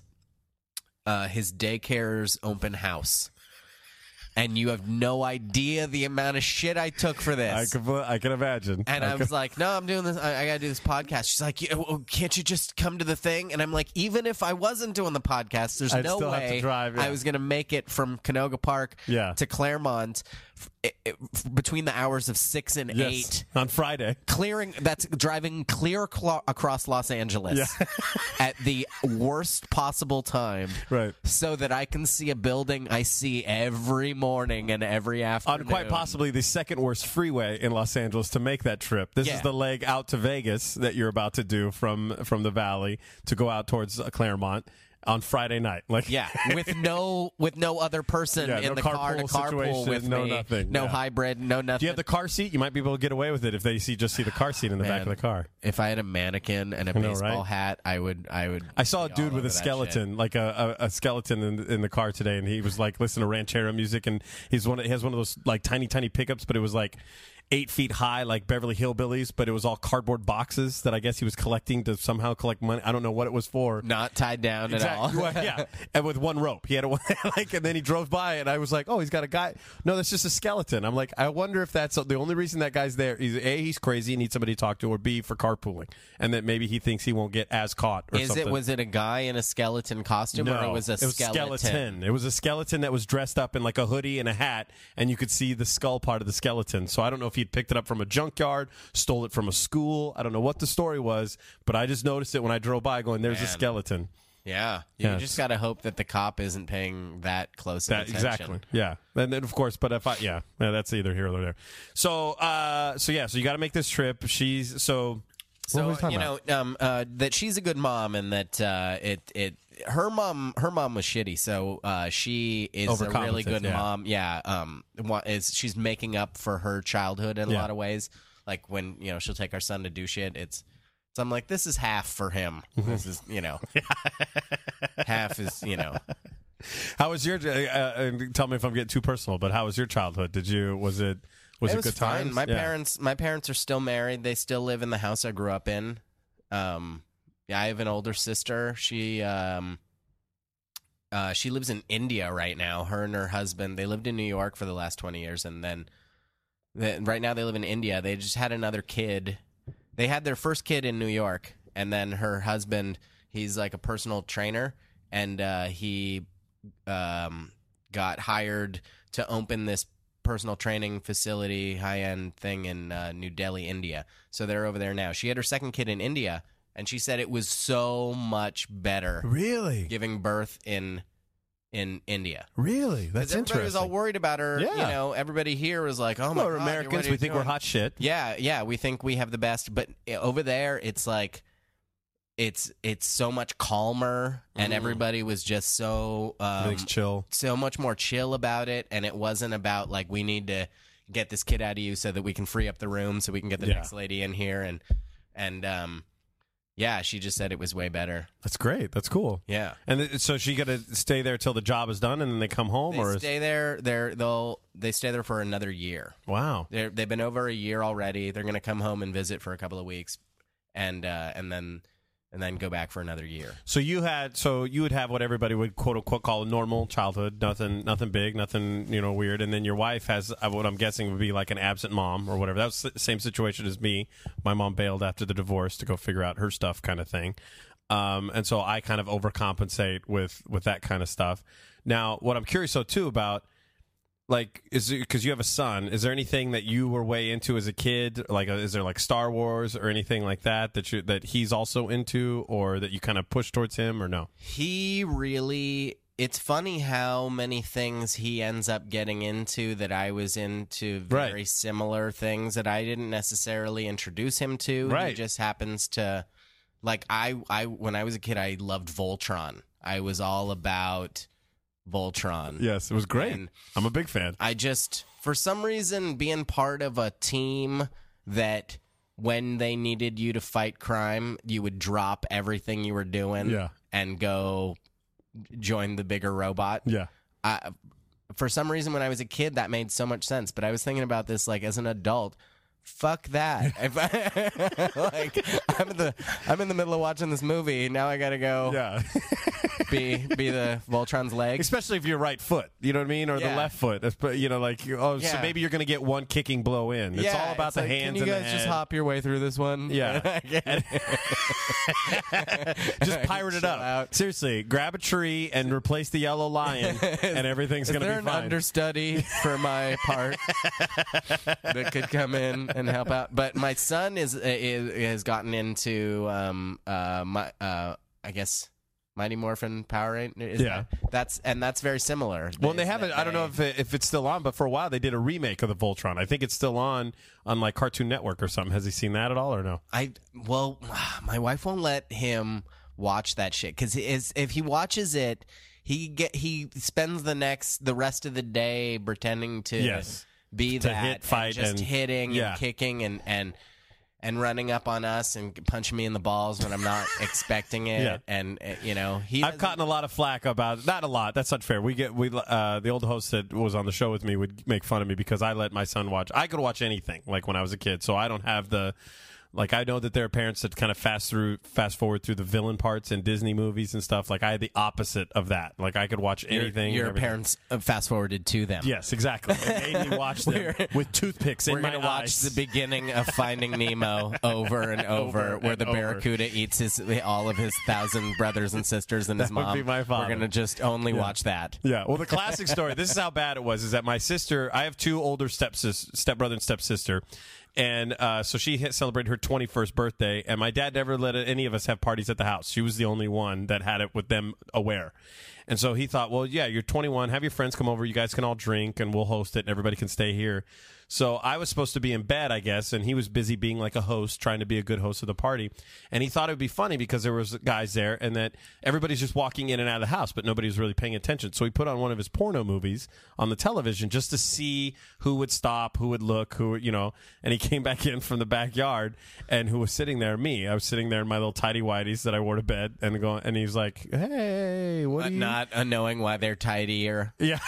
S3: His daycare's open house. And you have no idea the amount of shit I took for this.
S2: I can imagine.
S3: And I was like, no, I'm doing this. I got to do this podcast. She's like, can't you just come to the thing? And I'm like, even if I wasn't doing the podcast, there's no way I was going to make it from Canoga Park to Claremont between the hours of 6 and 8
S2: on Friday.
S3: That's driving clear across Los Angeles at the worst possible time,
S2: right?
S3: So that I can see a building I see every morning and every afternoon.
S2: On quite possibly the second worst freeway in Los Angeles to make that trip. This is the leg out to Vegas that you're about to do from the Valley to go out towards Claremont. On Friday night, with
S3: no other person in the car to carpool with me,
S2: nothing,
S3: hybrid, no nothing.
S2: Do you have the car seat? You might be able to get away with it if they see the car seat in the back of the car.
S3: If I had a mannequin and a baseball hat, I would.
S2: I saw a dude with a skeleton, like a skeleton in the car today, and he was like listening to ranchero music, and he has one of those like tiny pickups, but it was like 8 feet high, like Beverly Hillbillies, but it was all cardboard boxes that I guess he was collecting to somehow collect money. I don't know what it was for.
S3: Not tied down at all.
S2: Yeah, and with one rope. He had and then he drove by, and I was like, oh, he's got a guy. No, that's just a skeleton. I'm like, I wonder if that's the only reason that guy's there. He's crazy, and needs somebody to talk to, or B, for carpooling, and that maybe he thinks he won't get as caught. Or something.
S3: Was it a guy in a skeleton costume, or it was a skeleton?
S2: It was a skeleton that was dressed up in like a hoodie and a hat, and you could see the skull part of the skeleton. So I don't know if he'd picked it up from a junkyard, stole it from a school. I don't know what the story was, but I just noticed it when I drove by going, there's a skeleton.
S3: Yeah. You just got to hope that the cop isn't paying that close attention.
S2: Exactly. Yeah. And then, of course, but if that's either here or there. So you got to make this trip. What were we talking about?
S3: That she's a good mom, and that her mom was shitty. So she is a really good mom. Yeah. She's making up for her childhood in a lot of ways. Like when she'll take our son to do shit. So I'm like, this is half for him. This is half is
S2: How was your? Tell me if I'm getting too personal, but how was your childhood? Was it good times?
S3: My parents are still married. They still live in the house I grew up in. I have an older sister. She lives in India right now. Her and her husband. They lived in New York for the last 20 years, and then right now they live in India. They just had another kid. They had their first kid in New York, and then her husband. He's like a personal trainer, and he got hired to open this personal training facility, high-end thing in New Delhi, India. So they're over there now. She had her second kid in India, and she said it was so much better.
S2: Really?
S3: Giving birth in India.
S2: Really? That's interesting.
S3: Everybody was all worried about her.
S2: Yeah.
S3: Everybody here was like, oh my God.
S2: Americans, we think we're hot shit.
S3: Yeah, we think we have the best. But over there, it's like, it's so much calmer, and everybody was just so
S2: chill,
S3: so much more chill about it. And it wasn't about like, we need to get this kid out of you so that we can free up the room so we can get the next lady in here. And she just said it was way better.
S2: That's great. That's cool.
S3: Yeah.
S2: And so she got to stay there till the job is done, and then they come home,
S3: they stay there. They stay there for another year.
S2: Wow.
S3: They've been over a year already. They're going to come home and visit for a couple of weeks, and then go back for another year.
S2: So you would have what everybody would quote unquote call a normal childhood, nothing big, nothing weird, and then your wife has what I'm guessing would be like an absent mom or whatever. That was the same situation as me. My mom bailed after the divorce to go figure out her stuff, kind of thing, and so I kind of overcompensate with that kind of stuff. Now, what I'm curious too about like, is it because you have a son? Is there anything that you were way into as a kid? Like, is there like Star Wars or anything like that that he's also into, or that you kind of push towards him, or no?
S3: He really. It's funny how many things he ends up getting into that I was into, very similar things that I didn't necessarily introduce him to.
S2: Right.
S3: He just happens to, like, I when I was a kid, I loved Voltron. I was all about Voltron.
S2: Yes, it was great.
S3: And
S2: I'm a big fan.
S3: I just, for some reason, being part of a team that when they needed you to fight crime, you would drop everything you were doing and go join the bigger robot.
S2: Yeah.
S3: For some reason, when I was a kid, that made so much sense. But I was thinking about this, like, as an adult. Fuck that! If I'm in the middle of watching this movie, now I gotta go. Be the Voltron's leg,
S2: especially if you're right foot. You know what I mean, or the left foot. You know, like so maybe you're gonna get one kicking blow in. It's all about the
S3: like,
S2: hands.
S3: Can you
S2: and
S3: guys
S2: the
S3: just
S2: head.
S3: hop your way through this one?
S2: Yeah, just pirate it up.
S3: Out.
S2: Seriously, grab a tree and replace the yellow lion, and everything's gonna be fine.
S3: Is there an understudy for my part that could come in and help out? But my son has gotten into I guess Mighty Morphin Power Rangers. That's very similar.
S2: Well, they haven't. I don't know if it's still on, but for a while they did a remake of the Voltron. I think it's still on like Cartoon Network or something. Has he seen that at all or no?
S3: My wife won't let him watch that shit because if he watches it, he spends the rest of the day pretending to be
S2: to
S3: that
S2: hit, fight,
S3: just
S2: and
S3: hitting and kicking and running up on us and punching me in the balls when I'm not expecting it. And you know,
S2: I've gotten a lot of flack about not a lot. That's not fair. The old host that was on the show with me would make fun of me because I let my son watch. I could watch anything like when I was a kid, so I don't have the. Like, I know that there are parents that kind of fast forward through the villain parts in Disney movies and stuff. Like, I had the opposite of that. Like, I could watch anything.
S3: Your parents fast forwarded to them.
S2: Yes, exactly. It made me watch them with toothpicks in my eyes.
S3: We're going to watch the beginning of Finding Nemo over and over, where the barracuda eats all of his 1,000 brothers and sisters and his mom.
S2: Would be my father.
S3: We're going to just only watch that.
S2: Yeah. Well, the classic story, this is how bad it was, is that my sister, I have two older stepbrother and stepsister. And so she celebrated her 21st birthday, and my dad never let any of us have parties at the house. She was the only one that had it with them aware. And so he thought, well, yeah, you're 21. Have your friends come over. You guys can all drink, and we'll host it, and everybody can stay here. So I was supposed to be in bed, I guess, and he was busy being like a host, trying to be a good host of the party. And he thought it would be funny because there was guys there and that everybody's just walking in and out of the house, but nobody was really paying attention. So he put on one of his porno movies on the television just to see who would stop, who would look, and he came back in from the backyard, and who was sitting there? Me. I was sitting there in my little tidy whities that I wore to bed, and he was like, hey, what are you...
S3: Not knowing why they're tidier.
S2: Yeah.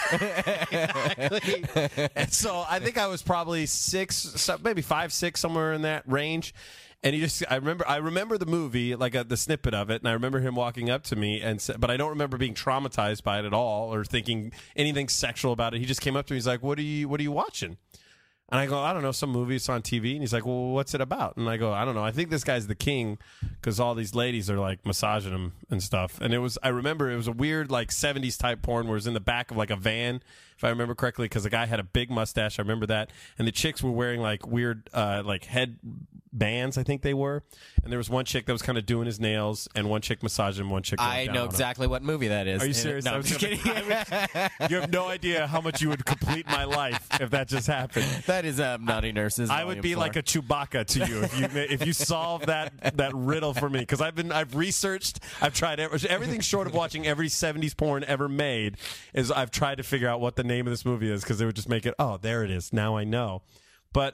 S2: Exactly. And so I think I was probably 6, maybe 5, 6, somewhere in that range. And I remember the movie, like the snippet of it, and I remember him walking up to me, but I don't remember being traumatized by it at all or thinking anything sexual about it. He just came up to me, he's like, what are you watching? And I go, I don't know, some movie, it's on TV. And he's like, well, what's it about? And I go, I don't know. I think this guy's the king because all these ladies are like massaging him and stuff. And I remember it was a weird like 70s type porn where it was in the back of like a van, if I remember correctly, because the guy had a big mustache. I remember that. And the chicks were wearing like weird like head bands, I think they were. And there was one chick that was kind of doing his nails and one chick massaging him, one chick
S3: I know exactly what movie that is.
S2: Are you serious?
S3: No, I'm just kidding.
S2: You have no idea how much you would complete my life if that just happened.
S3: That is Naughty Nurses.
S2: I would be 4. Like a Chewbacca to you if you solve that riddle for me, because I've researched, I've tried everything short of watching every 70s porn ever made. Is I've tried to figure out what the name of this movie is because they would just make it. Oh, there it is. Now I know. But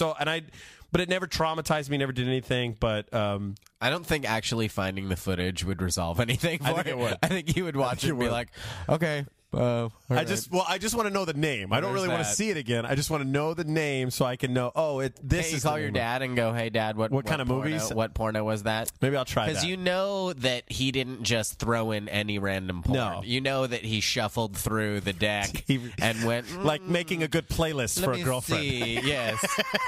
S2: but it never traumatized me. Never did anything. But
S3: I don't think actually finding the footage would resolve anything.
S2: I think it would.
S3: I think you would watch it and be like, okay.
S2: I just want to know the name. I don't really want to see it again. I just want to know the name so I can know. Oh, this is.
S3: You call your dad and go, "Hey, Dad, what
S2: kind of movies?
S3: What porno was that?"
S2: Maybe I'll try that
S3: because you know that he didn't just throw in any random porn.
S2: No,
S3: you know that he shuffled through the deck and went
S2: like making a good playlist for a girlfriend.
S3: See. Yes.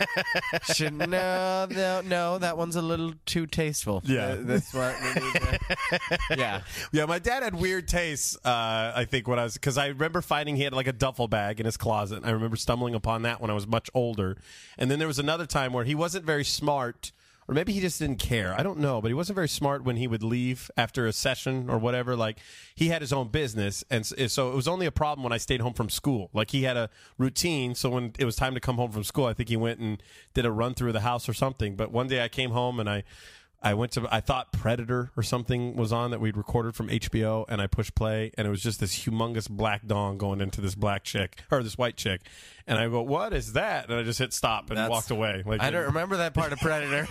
S3: No, that one's a little too tasteful.
S2: Yeah,
S3: that's what we need to. Yeah.
S2: My dad had weird tastes. I think when I was was, because I remember finding he had like a duffel bag in his closet. I remember stumbling upon that when I was much older. And then there was another time where he wasn't very smart, or maybe he just didn't care. I don't know, but he wasn't very smart when he would leave after a session or whatever. Like, he had his own business, and so it was only a problem when I stayed home from school. Like, he had a routine, so when it was time to come home from school, I think he went and did a run through the house or something. But one day I came home and I thought Predator or something was on that we'd recorded from HBO, and I pushed play, and it was just this humongous black dong going into this black chick, or this white chick. And I go, what is that? And I just hit stop and walked away. Like,
S3: I don't remember that part of Predator.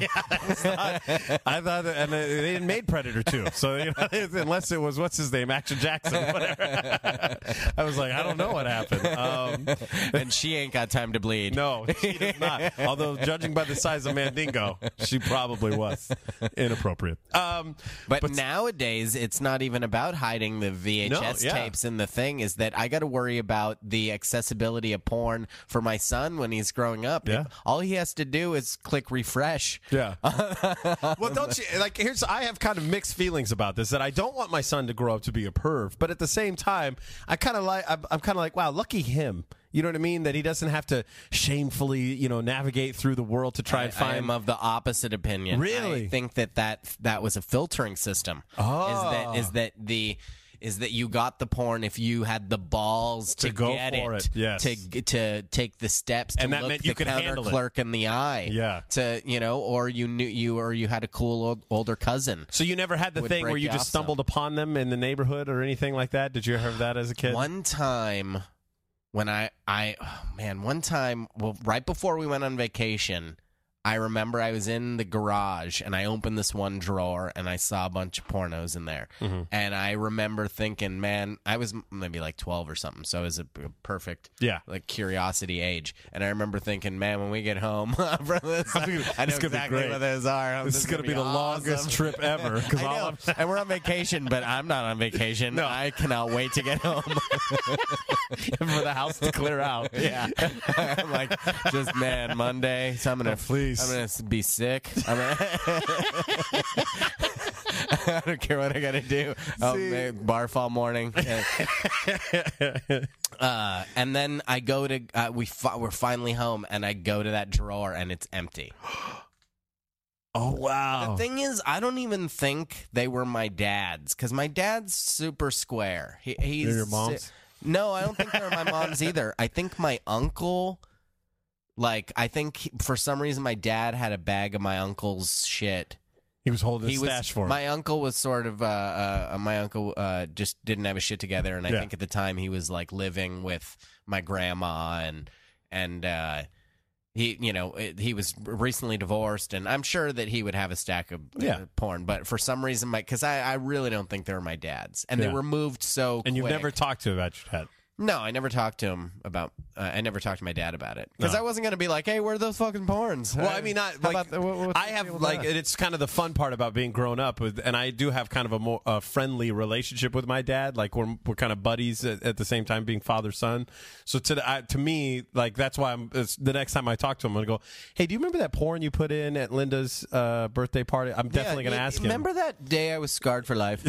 S2: I thought that, and they didn't made Predator 2. So, you know, unless it was, what's his name, Action Jackson, whatever. I was like, I don't know what happened.
S3: And she ain't got time to bleed.
S2: No, she does not. Although, judging by the size of Mandingo, she probably was inappropriate.
S3: But nowadays, it's not even about hiding the VHS tapes. And the thing is that I got to worry about the accessibility of porn for my son when he's growing up.
S2: Yeah.
S3: All he has to do is click refresh.
S2: Yeah. Well, don't you, like, I have kind of mixed feelings about this, that I don't want my son to grow up to be a perv, but at the same time, I'm kind of like, wow, lucky him. You know what I mean? That he doesn't have to shamefully, you know, navigate through the world to try and find.
S3: I am of the opposite opinion.
S2: Really?
S3: I think that was a filtering system.
S2: Oh.
S3: Is that you got the porn if you had the balls to
S2: go
S3: get
S2: for it. Yes.
S3: to take the steps to
S2: And that
S3: look
S2: meant
S3: the
S2: you could
S3: counter
S2: handle it.
S3: clerk in the eye.
S2: Yeah.
S3: To, you know, or you had a cool older cousin.
S2: So you never had the
S3: Would
S2: thing where
S3: break
S2: you
S3: you
S2: just
S3: off
S2: stumbled upon them in the neighborhood or anything like that? Did you ever have that as a kid?
S3: One time when one time, right before we went on vacation, I remember I was in the garage and I opened this one drawer and I saw a bunch of pornos in there.
S2: Mm-hmm.
S3: And I remember thinking, man, I was maybe like 12 or something. So it was a perfect like curiosity age. And I remember thinking, man, when we get home from this, I know exactly what those are.
S2: This is going to be the longest trip ever.
S3: I know. And we're on vacation, but I'm not on vacation. No. I cannot wait to get home.
S2: For the house to clear out.
S3: Yeah. I'm like, just, man, Monday, so I'm going to be sick. I don't care what I got to do. Man, barf all morning. And then I go to, we're finally home, and I go to that drawer, and it's empty.
S2: Oh, wow.
S3: The thing is, I don't even think they were my dad's, because my dad's super square. He's
S2: They're your mom's?
S3: No, I don't think they're my mom's either. I think my uncle, for some reason my dad had a bag of my uncle's shit.
S2: He was holding his stash for him.
S3: My uncle was sort of, just didn't have his shit together, and I think at the time he was like living with my grandma, and he was recently divorced, and I'm sure that he would have a stack of porn, but for some reason, because I really don't think they were my dad's, and they were moved so
S2: And you've
S3: quick.
S2: never talked to him about your dad?
S3: No, I never talked to him about. I never talked to my dad about it because I wasn't going to be like, "Hey, where are those fucking porns?"
S2: Well, I mean, not like I have like it's kind of the fun part about being grown up with, and I do have kind of a more friendly relationship with my dad. Like we're kind of buddies at the same time, being father son. So to me, like that's why the next time I talk to him, I'm gonna go, "Hey, do you remember that porn you put in at Linda's birthday party?" I'm definitely gonna ask him.
S3: Remember that day I was scarred for life?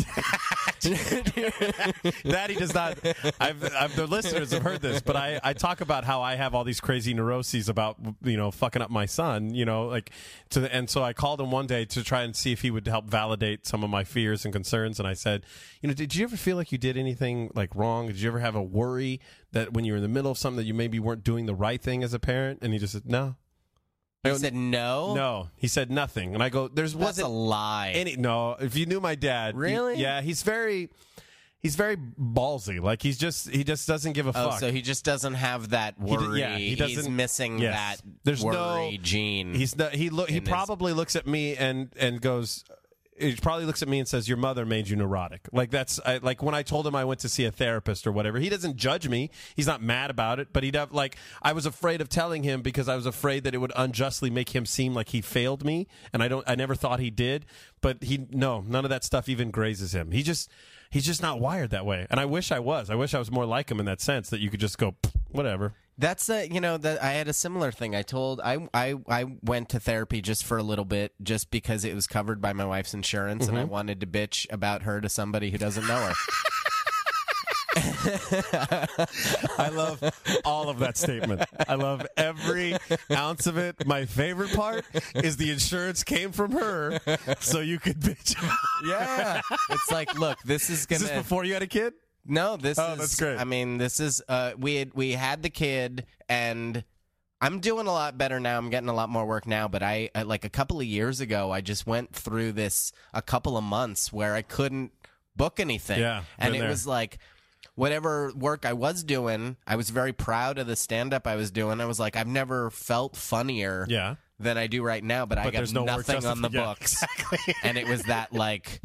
S2: That he does not. The listeners have heard this, but I talk about how I have all these crazy neuroses about fucking up my son, and so I called him one day to try and see if he would help validate some of my fears and concerns, and I said, did you ever feel like you did anything like wrong? Did you ever have a worry that when you were in the middle of something that you maybe weren't doing the right thing as a parent? And he just said no.
S3: He said no?
S2: No. He said nothing. And I go,
S3: That's a lie.
S2: No, if you knew my dad.
S3: Really?
S2: He's very ballsy. Like he just doesn't give a fuck.
S3: So he just doesn't have that worry.
S2: He doesn't,
S3: he's missing that worry gene.
S2: He probably looks at me and goes, he probably looks at me and says, "Your mother made you neurotic." Like like when I told him I went to see a therapist or whatever, he doesn't judge me. He's not mad about it, but I was afraid of telling him because I was afraid that it would unjustly make him seem like he failed me, and I never thought he did. But none of that stuff even grazes him. He's just not wired that way. And I wish I was. I wish I was more like him in that sense, that you could just go, whatever.
S3: That's I had a similar thing. I went to therapy just for a little bit, just because it was covered by my wife's insurance, and I wanted to bitch about her to somebody who doesn't know her.
S2: I love all of that statement. I love every ounce of it. My favorite part is the insurance came from her, so you could bitch.
S3: Yeah. It's like, look, this is going to...
S2: Is this before you had a kid?
S3: No, this is...
S2: that's great.
S3: I mean, this is... We had the kid, and I'm doing a lot better now. I'm getting a lot more work now, but I like a couple of years ago, I just went through this a couple of months where I couldn't book anything.
S2: Yeah,
S3: and
S2: been
S3: it
S2: there.
S3: was like... Whatever work I was doing, I was very proud of the stand-up I was doing. I was like, I've never felt funnier than I do right now, but I got
S2: there's no work
S3: nothing on the
S2: yeah,
S3: books.
S2: exactly.
S3: And it was that, like,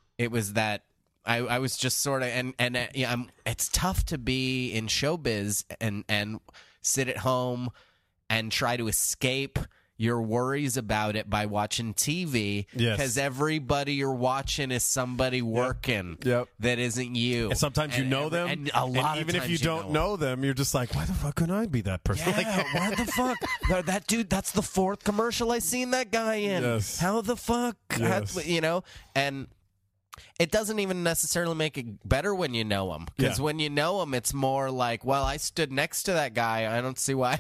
S3: I was just sort of, it's tough to be in showbiz and sit at home and try to escape your worries about it by watching TV, because everybody you're watching is somebody working that isn't you.
S2: And sometimes you know them,
S3: and a lot
S2: even
S3: of
S2: if you don't know them, you're just like, why the fuck couldn't I be that person?
S3: Yeah,
S2: Like,
S3: why the fuck? That dude, that's the fourth commercial I seen that guy in.
S2: Yes.
S3: How the fuck?
S2: Yes.
S3: You know? And it doesn't even necessarily make it better when you know him. Because when you know him, it's more like, well, I stood next to that guy. I don't see why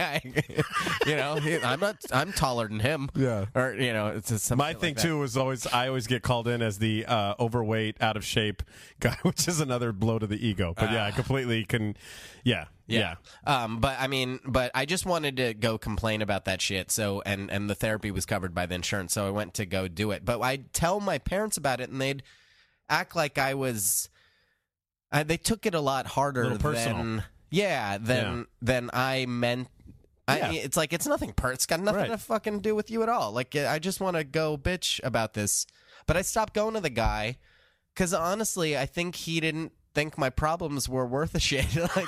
S3: I'm taller than him.
S2: Yeah.
S3: Or, it's just
S2: my thing,
S3: like
S2: too, was I always get called in as the overweight, out of shape guy, which is another blow to the ego. But I completely can, yeah.
S3: But I just wanted to go complain about that shit. So, and the therapy was covered by the insurance. So I went to go do it. But I'd tell my parents about it, and they'd act like I was. They took it a lot harder than I meant. It's like, it's nothing. It's got nothing to fucking do with you at all. Like, I just want to go bitch about this. But I stopped going to the guy because honestly, I think he didn't think my problems were worth a shit. Like,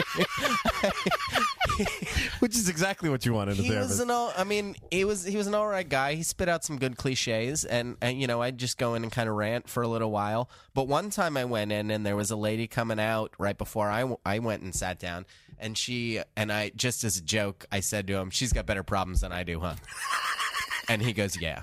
S2: which is exactly what you wanted to do.
S3: He was an all right guy. He spit out some good cliches, and I'd just go in and kind of rant for a little while. But one time I went in, and there was a lady coming out right before I went and sat down, and I just as a joke, I said to him, "She's got better problems than I do, huh?" And he goes, "Yeah."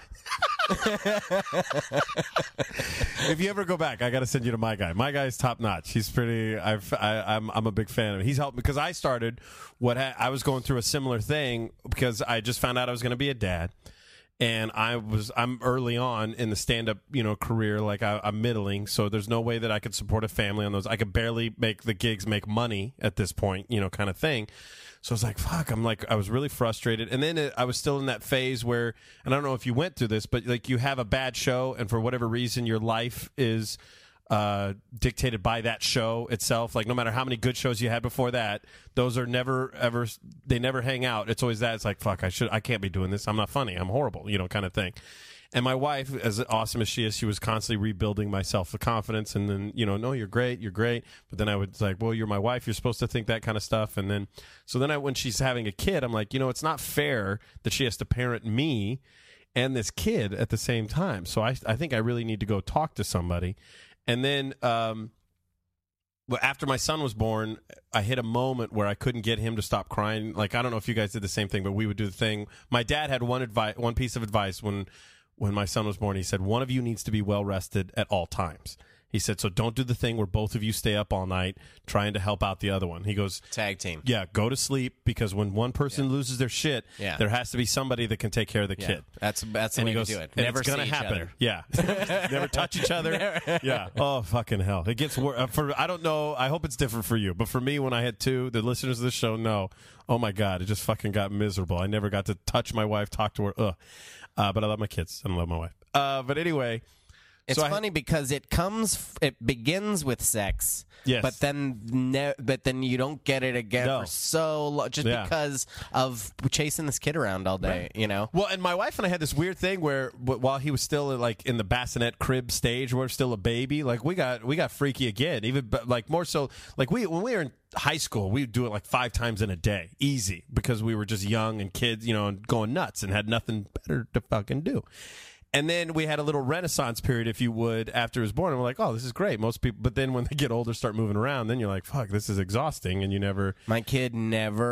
S2: If you ever go back, I got to send you to my guy. My guy's top notch. He's pretty. I'm a big fan of him. He's helped because I started I was going through a similar thing because I just found out I was going to be a dad, and I'm early on in the stand up career. Like I'm middling, so there's no way that I could support a family on those. I could barely make the gigs make money at this point, kind of thing. So I was like, fuck, I was really frustrated. And then I was still in that phase where, and I don't know if you went through this, but like you have a bad show, and for whatever reason, your life is dictated by that show itself. Like no matter how many good shows you had before that, those are never, ever, they never hang out. It's always that. It's like, fuck, I can't be doing this. I'm not funny. I'm horrible, kind of thing. And my wife, as awesome as she is, she was constantly rebuilding my self-confidence. And then, no, you're great. But then I would like, well, you're my wife. You're supposed to think that kind of stuff. And then, when she's having a kid, I'm like, it's not fair that she has to parent me and this kid at the same time. So I think I really need to go talk to somebody. And then, after my son was born, I hit a moment where I couldn't get him to stop crying. Like, I don't know if you guys did the same thing, but we would do the thing. My dad had one piece of advice when my son was born. He said, one of you needs to be well rested at all times. He said, so don't do the thing where both of you stay up all night trying to help out the other one. He goes,
S3: tag team.
S2: Yeah, go to sleep, because when one person loses their shit, there has to be somebody that can take care of the kid.
S3: That's the way to do it.
S2: Never see each other. Yeah. Never touch each other. Yeah. Oh, fucking hell. It gets worse. I don't know. I hope it's different for you. But for me, when I had two, the listeners of this show know, oh my God, it just fucking got miserable. I never got to touch my wife, talk to her. Ugh. But I love my kids. I love my wife. But anyway.
S3: It's funny because it begins with sex,
S2: yes,
S3: but then you don't get it again for so long, just because of chasing this kid around all day,
S2: Well, and my wife and I had this weird thing where while he was still like in the bassinet crib stage, we're still a baby. Like we got freaky again, even like more so. Like when we were in high school, we would do it like 5 times in a day, easy, because we were just young and kids, and going nuts and had nothing better to fucking do. And then we had a little renaissance period, if you would, after he was born. And we're like, oh, this is great. Most people, but then when they get older, start moving around, then you're like, fuck, this is exhausting. And you never.
S3: My kid's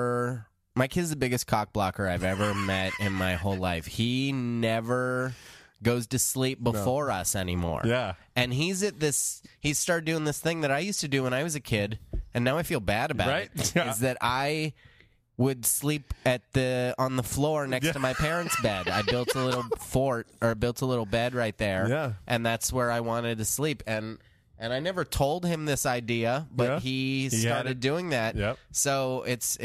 S3: the biggest cock blocker I've ever met in my whole life. He never goes to sleep before us anymore.
S2: Yeah.
S3: And he started doing this thing that I used to do when I was a kid, and now I feel bad about it.
S2: Yeah.
S3: Is that I would sleep on the floor next to my parents' bed. I built a little built a little bed right there.
S2: Yeah.
S3: And that's where I wanted to sleep. And I never told him this idea, but he started doing that.
S2: Yep.
S3: So it's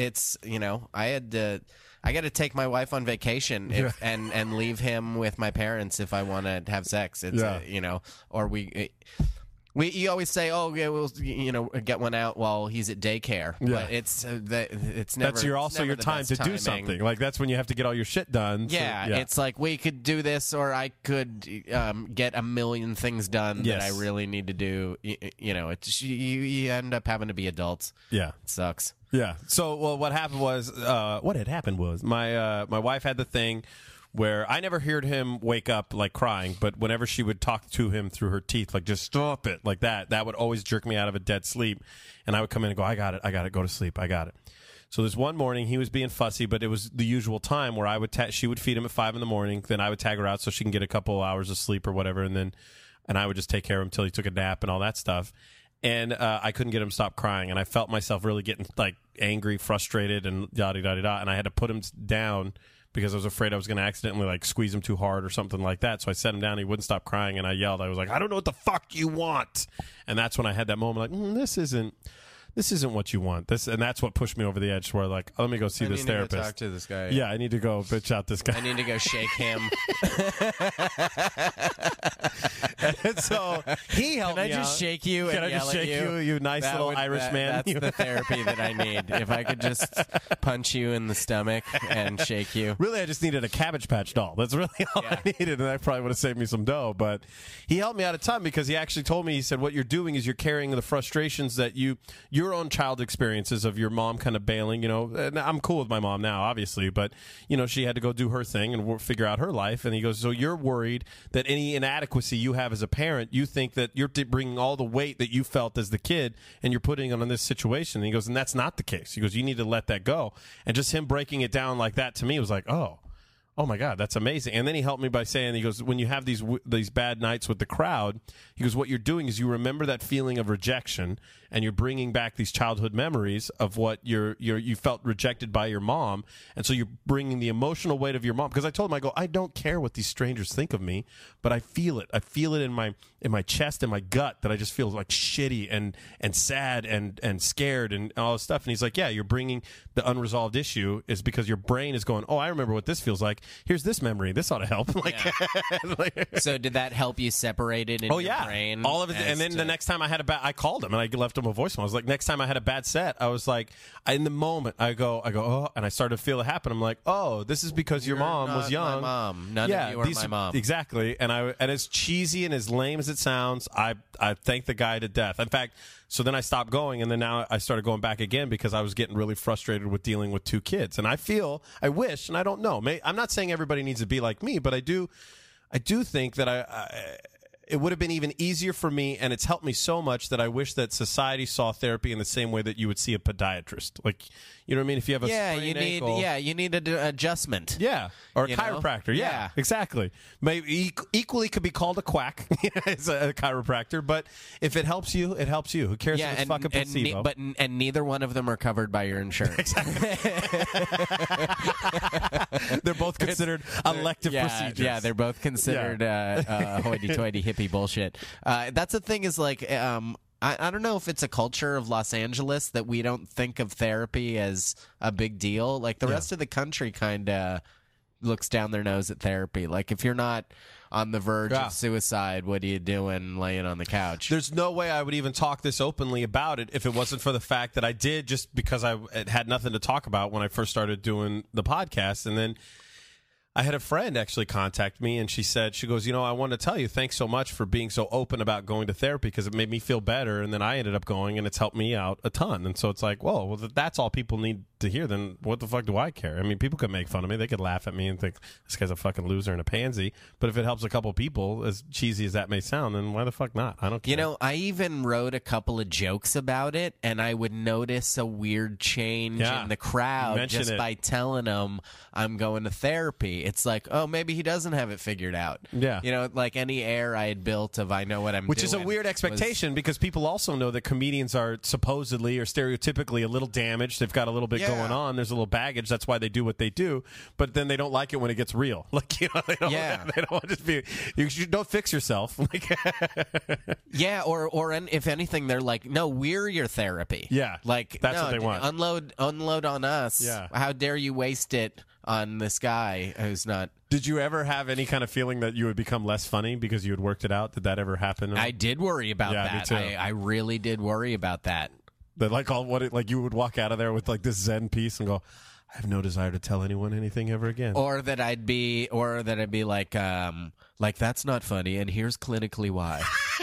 S3: I got to take my wife on vacation and leave him with my parents if I want to have sex. It's or you always say, oh yeah, we'll get one out while he's at daycare.
S2: Yeah.
S3: But it's never.
S2: That's your time to do something. Like that's when you have to get all your shit done.
S3: Yeah,
S2: so,
S3: it's like we could do this, or I could get a million things done that I really need to do. You end up having to be adults.
S2: Yeah,
S3: it sucks.
S2: Yeah. So, what happened was, my wife had the thing where I never heard him wake up like crying, but whenever she would talk to him through her teeth, like just stop it, like that would always jerk me out of a dead sleep, and I would come in and go, I got it, go to sleep, I got it. So this one morning he was being fussy, but it was the usual time where she would feed him at 5 a.m, then I would tag her out so she can get a couple hours of sleep or whatever, and I would just take care of him until he took a nap and all that stuff. And I couldn't get him to stop crying, and I felt myself really getting like angry, frustrated, and yada-yada-yada, and I had to put him down because I was afraid I was going to accidentally like squeeze him too hard or something like that. So I set him down, and he wouldn't stop crying, and I yelled. I was like, I don't know what the fuck you want. And that's when I had that moment like, this isn't what you want. And that's what pushed me over the edge where like, let me go see this therapist.
S3: I need to talk to this guy.
S2: Yeah, I need to go bitch out this guy.
S3: I need to go shake him.
S2: And so he helped me out.
S3: Can I just shake you and yell at you?
S2: You nice little Irish man?
S3: That's the therapy that I need. If I could just punch you in the stomach and shake you.
S2: Really, I just needed a Cabbage Patch doll. That's really all I needed, and that probably would have saved me some dough. But he helped me out a ton because he actually told me, he said, what you're doing is you're carrying the frustrations that your own child experiences of your mom kind of bailing, and I'm cool with my mom now, obviously, but, she had to go do her thing and figure out her life. And he goes, so you're worried that any inadequacy you have as a parent, you think that you're bringing all the weight that you felt as the kid and you're putting it on this situation. And he goes, and that's not the case. He goes, you need to let that go. And just him breaking it down like that to me was like, oh my God, that's amazing. And then he helped me by saying, he goes, when you have these bad nights with the crowd, he goes, what you're doing is you remember that feeling of rejection, and you're bringing back these childhood memories of what you felt rejected by your mom, and so you're bringing the emotional weight of your mom. Because I told him, I go, I don't care what these strangers think of me, but I feel it. I feel it in my chest and my gut that I just feel like shitty and sad and scared and all this stuff. And he's like, yeah, you're bringing the unresolved issue is because your brain is going, oh, I remember what this feels like. Here's this memory. This ought to help.
S3: So did that help you separate it in your brain?
S2: All of it. And then the next time I had I called him and I left him a voicemail. I was like, next time I had a bad set, I was like, in the moment, I go, oh, and I started to feel it happen. I'm like, oh, this is because your mom was young.
S3: My mom. None of you are my mom.
S2: Exactly. And as cheesy and as lame as it sounds, I thank the guy to death. In fact, so then I stopped going, and then now I started going back again because I was getting really frustrated with dealing with 2 kids. And I wish, and I don't know, I'm not saying everybody needs to be like me, but I do think that it would have been even easier for me, and it's helped me so much that I wish that society saw therapy in the same way that you would see a podiatrist. Like, you know what I mean? If you have a sprained ankle,
S3: you need an adjustment.
S2: Yeah, or a chiropractor. Yeah, exactly. Maybe equally could be called a quack as a chiropractor, but if it helps you, it helps you. Who cares if it's fucking placebo?
S3: And neither one of them are covered by your insurance.
S2: Exactly. They're both considered elective procedures.
S3: Yeah, they're both considered hoity-toity hippie bullshit. That's the thing is like, I don't know if it's a culture of Los Angeles that we don't think of therapy as a big deal. Like the rest of the country kind of looks down their nose at therapy. Like if you're not on the verge of suicide, what are you doing laying on the couch?
S2: There's no way I would even talk this openly about it if it wasn't for the fact that I did, just because I had nothing to talk about when I first started doing the podcast. And then I had a friend actually contact me, and she goes, I want to tell you, thanks so much for being so open about going to therapy, because it made me feel better. And then I ended up going, and it's helped me out a ton. And so it's like, well, that's all people need to hear, then what the fuck do I care? I mean, people could make fun of me. They could laugh at me and think this guy's a fucking loser and a pansy. But if it helps a couple people, as cheesy as that may sound, then why the fuck not? I don't care.
S3: You know, I even wrote a couple of jokes about it, and I would notice a weird change in the crowd just by telling them I'm going to therapy. It's like, oh, maybe he doesn't have it figured out.
S2: Yeah.
S3: You know, like any air I had built of I know what I'm doing.
S2: Which is a weird expectation because people also know that comedians are supposedly or stereotypically a little damaged. They've got a little bit going on. There's a little baggage. That's why they do what they do. But then they don't like it when it gets real. Like, you know, they don't want to just be, you don't fix yourself. Like,
S3: yeah, or if anything, they're like, no, we're your therapy.
S2: Yeah.
S3: Like,
S2: that's
S3: no,
S2: what they want.
S3: Unload on us.
S2: Yeah.
S3: How dare you waste it on this guy who's not.
S2: Did you ever have any kind of feeling that you would become less funny because you had worked it out? Did that ever happen?
S3: I did worry about that.
S2: Me too.
S3: I really did worry about that.
S2: That like you would walk out of there with like this Zen piece and go, I have no desire to tell anyone anything ever again.
S3: Or that I'd be like that's not funny, and here's clinically why.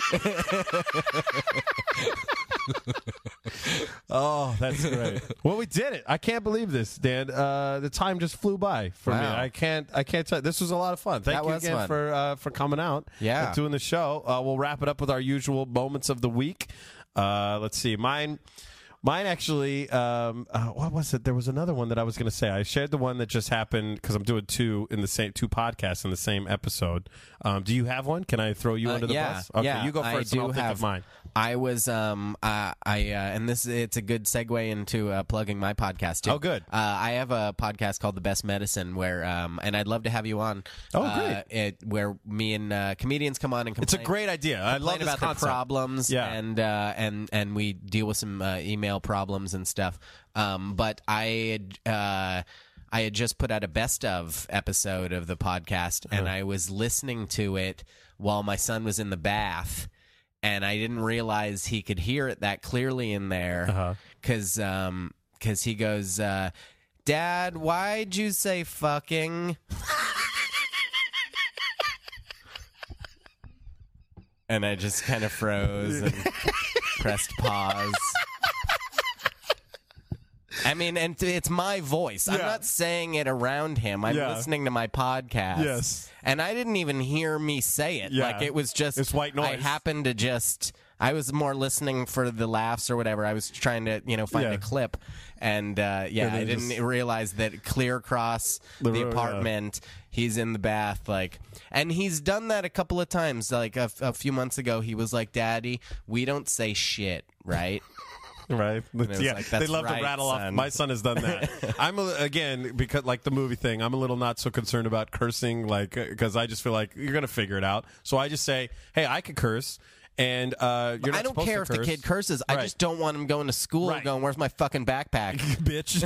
S2: Oh, that's great. Well, we did it. I can't believe this, Dan. The time just flew by for me. I can't tell. This was a lot of fun. Thank you again for coming out.
S3: Yeah,
S2: and doing the show. We'll wrap it up with our usual moments of the week. Let's see. Mine actually, what was it? There was another one that I was going to say. I shared the one that just happened because I'm doing two podcasts in the same episode. Do you have one? Can I throw you under the bus? Okay, you go first and I'll think of mine.
S3: I was, and it's a good segue into plugging my podcast too.
S2: Oh, good.
S3: I have a podcast called The Best Medicine where, and I'd love to have you on.
S2: Oh, great.
S3: Where me and comedians come on and complain.
S2: It's a great idea. I love this
S3: about
S2: concept.
S3: The problems.
S2: Yeah.
S3: And we deal with some email problems and stuff. But I had just put out a best of episode of the podcast, and I was listening to it while my son was in the bath, and I didn't realize he could hear it that clearly in there because he goes, Dad, why'd you say fucking? And I just kind of froze and pressed pause. I mean, and it's my voice. I'm not saying it around him. I'm listening to my podcast.
S2: Yes.
S3: And I didn't even hear me say it.
S2: Yeah.
S3: Like, it was just...
S2: It's white noise.
S3: I happened to just... I was more listening for the laughs or whatever. I was trying to, find a clip. And, I didn't realize that clear across the apartment, he's in the bath, like... And he's done that a couple of times. Like, a few months ago, he was like, Daddy, we don't say shit, right?
S2: Right. Yeah.
S3: Like,
S2: they love
S3: right,
S2: to rattle
S3: son.
S2: off. My son has done that. Again, because like the movie thing, I'm a little not so concerned about cursing, like, because I just feel like you're going to figure it out. So I just say, hey, I could curse. And you're not
S3: I don't care if the kid curses.
S2: Right.
S3: I just don't want him going to school going, where's my fucking backpack?
S2: Bitch.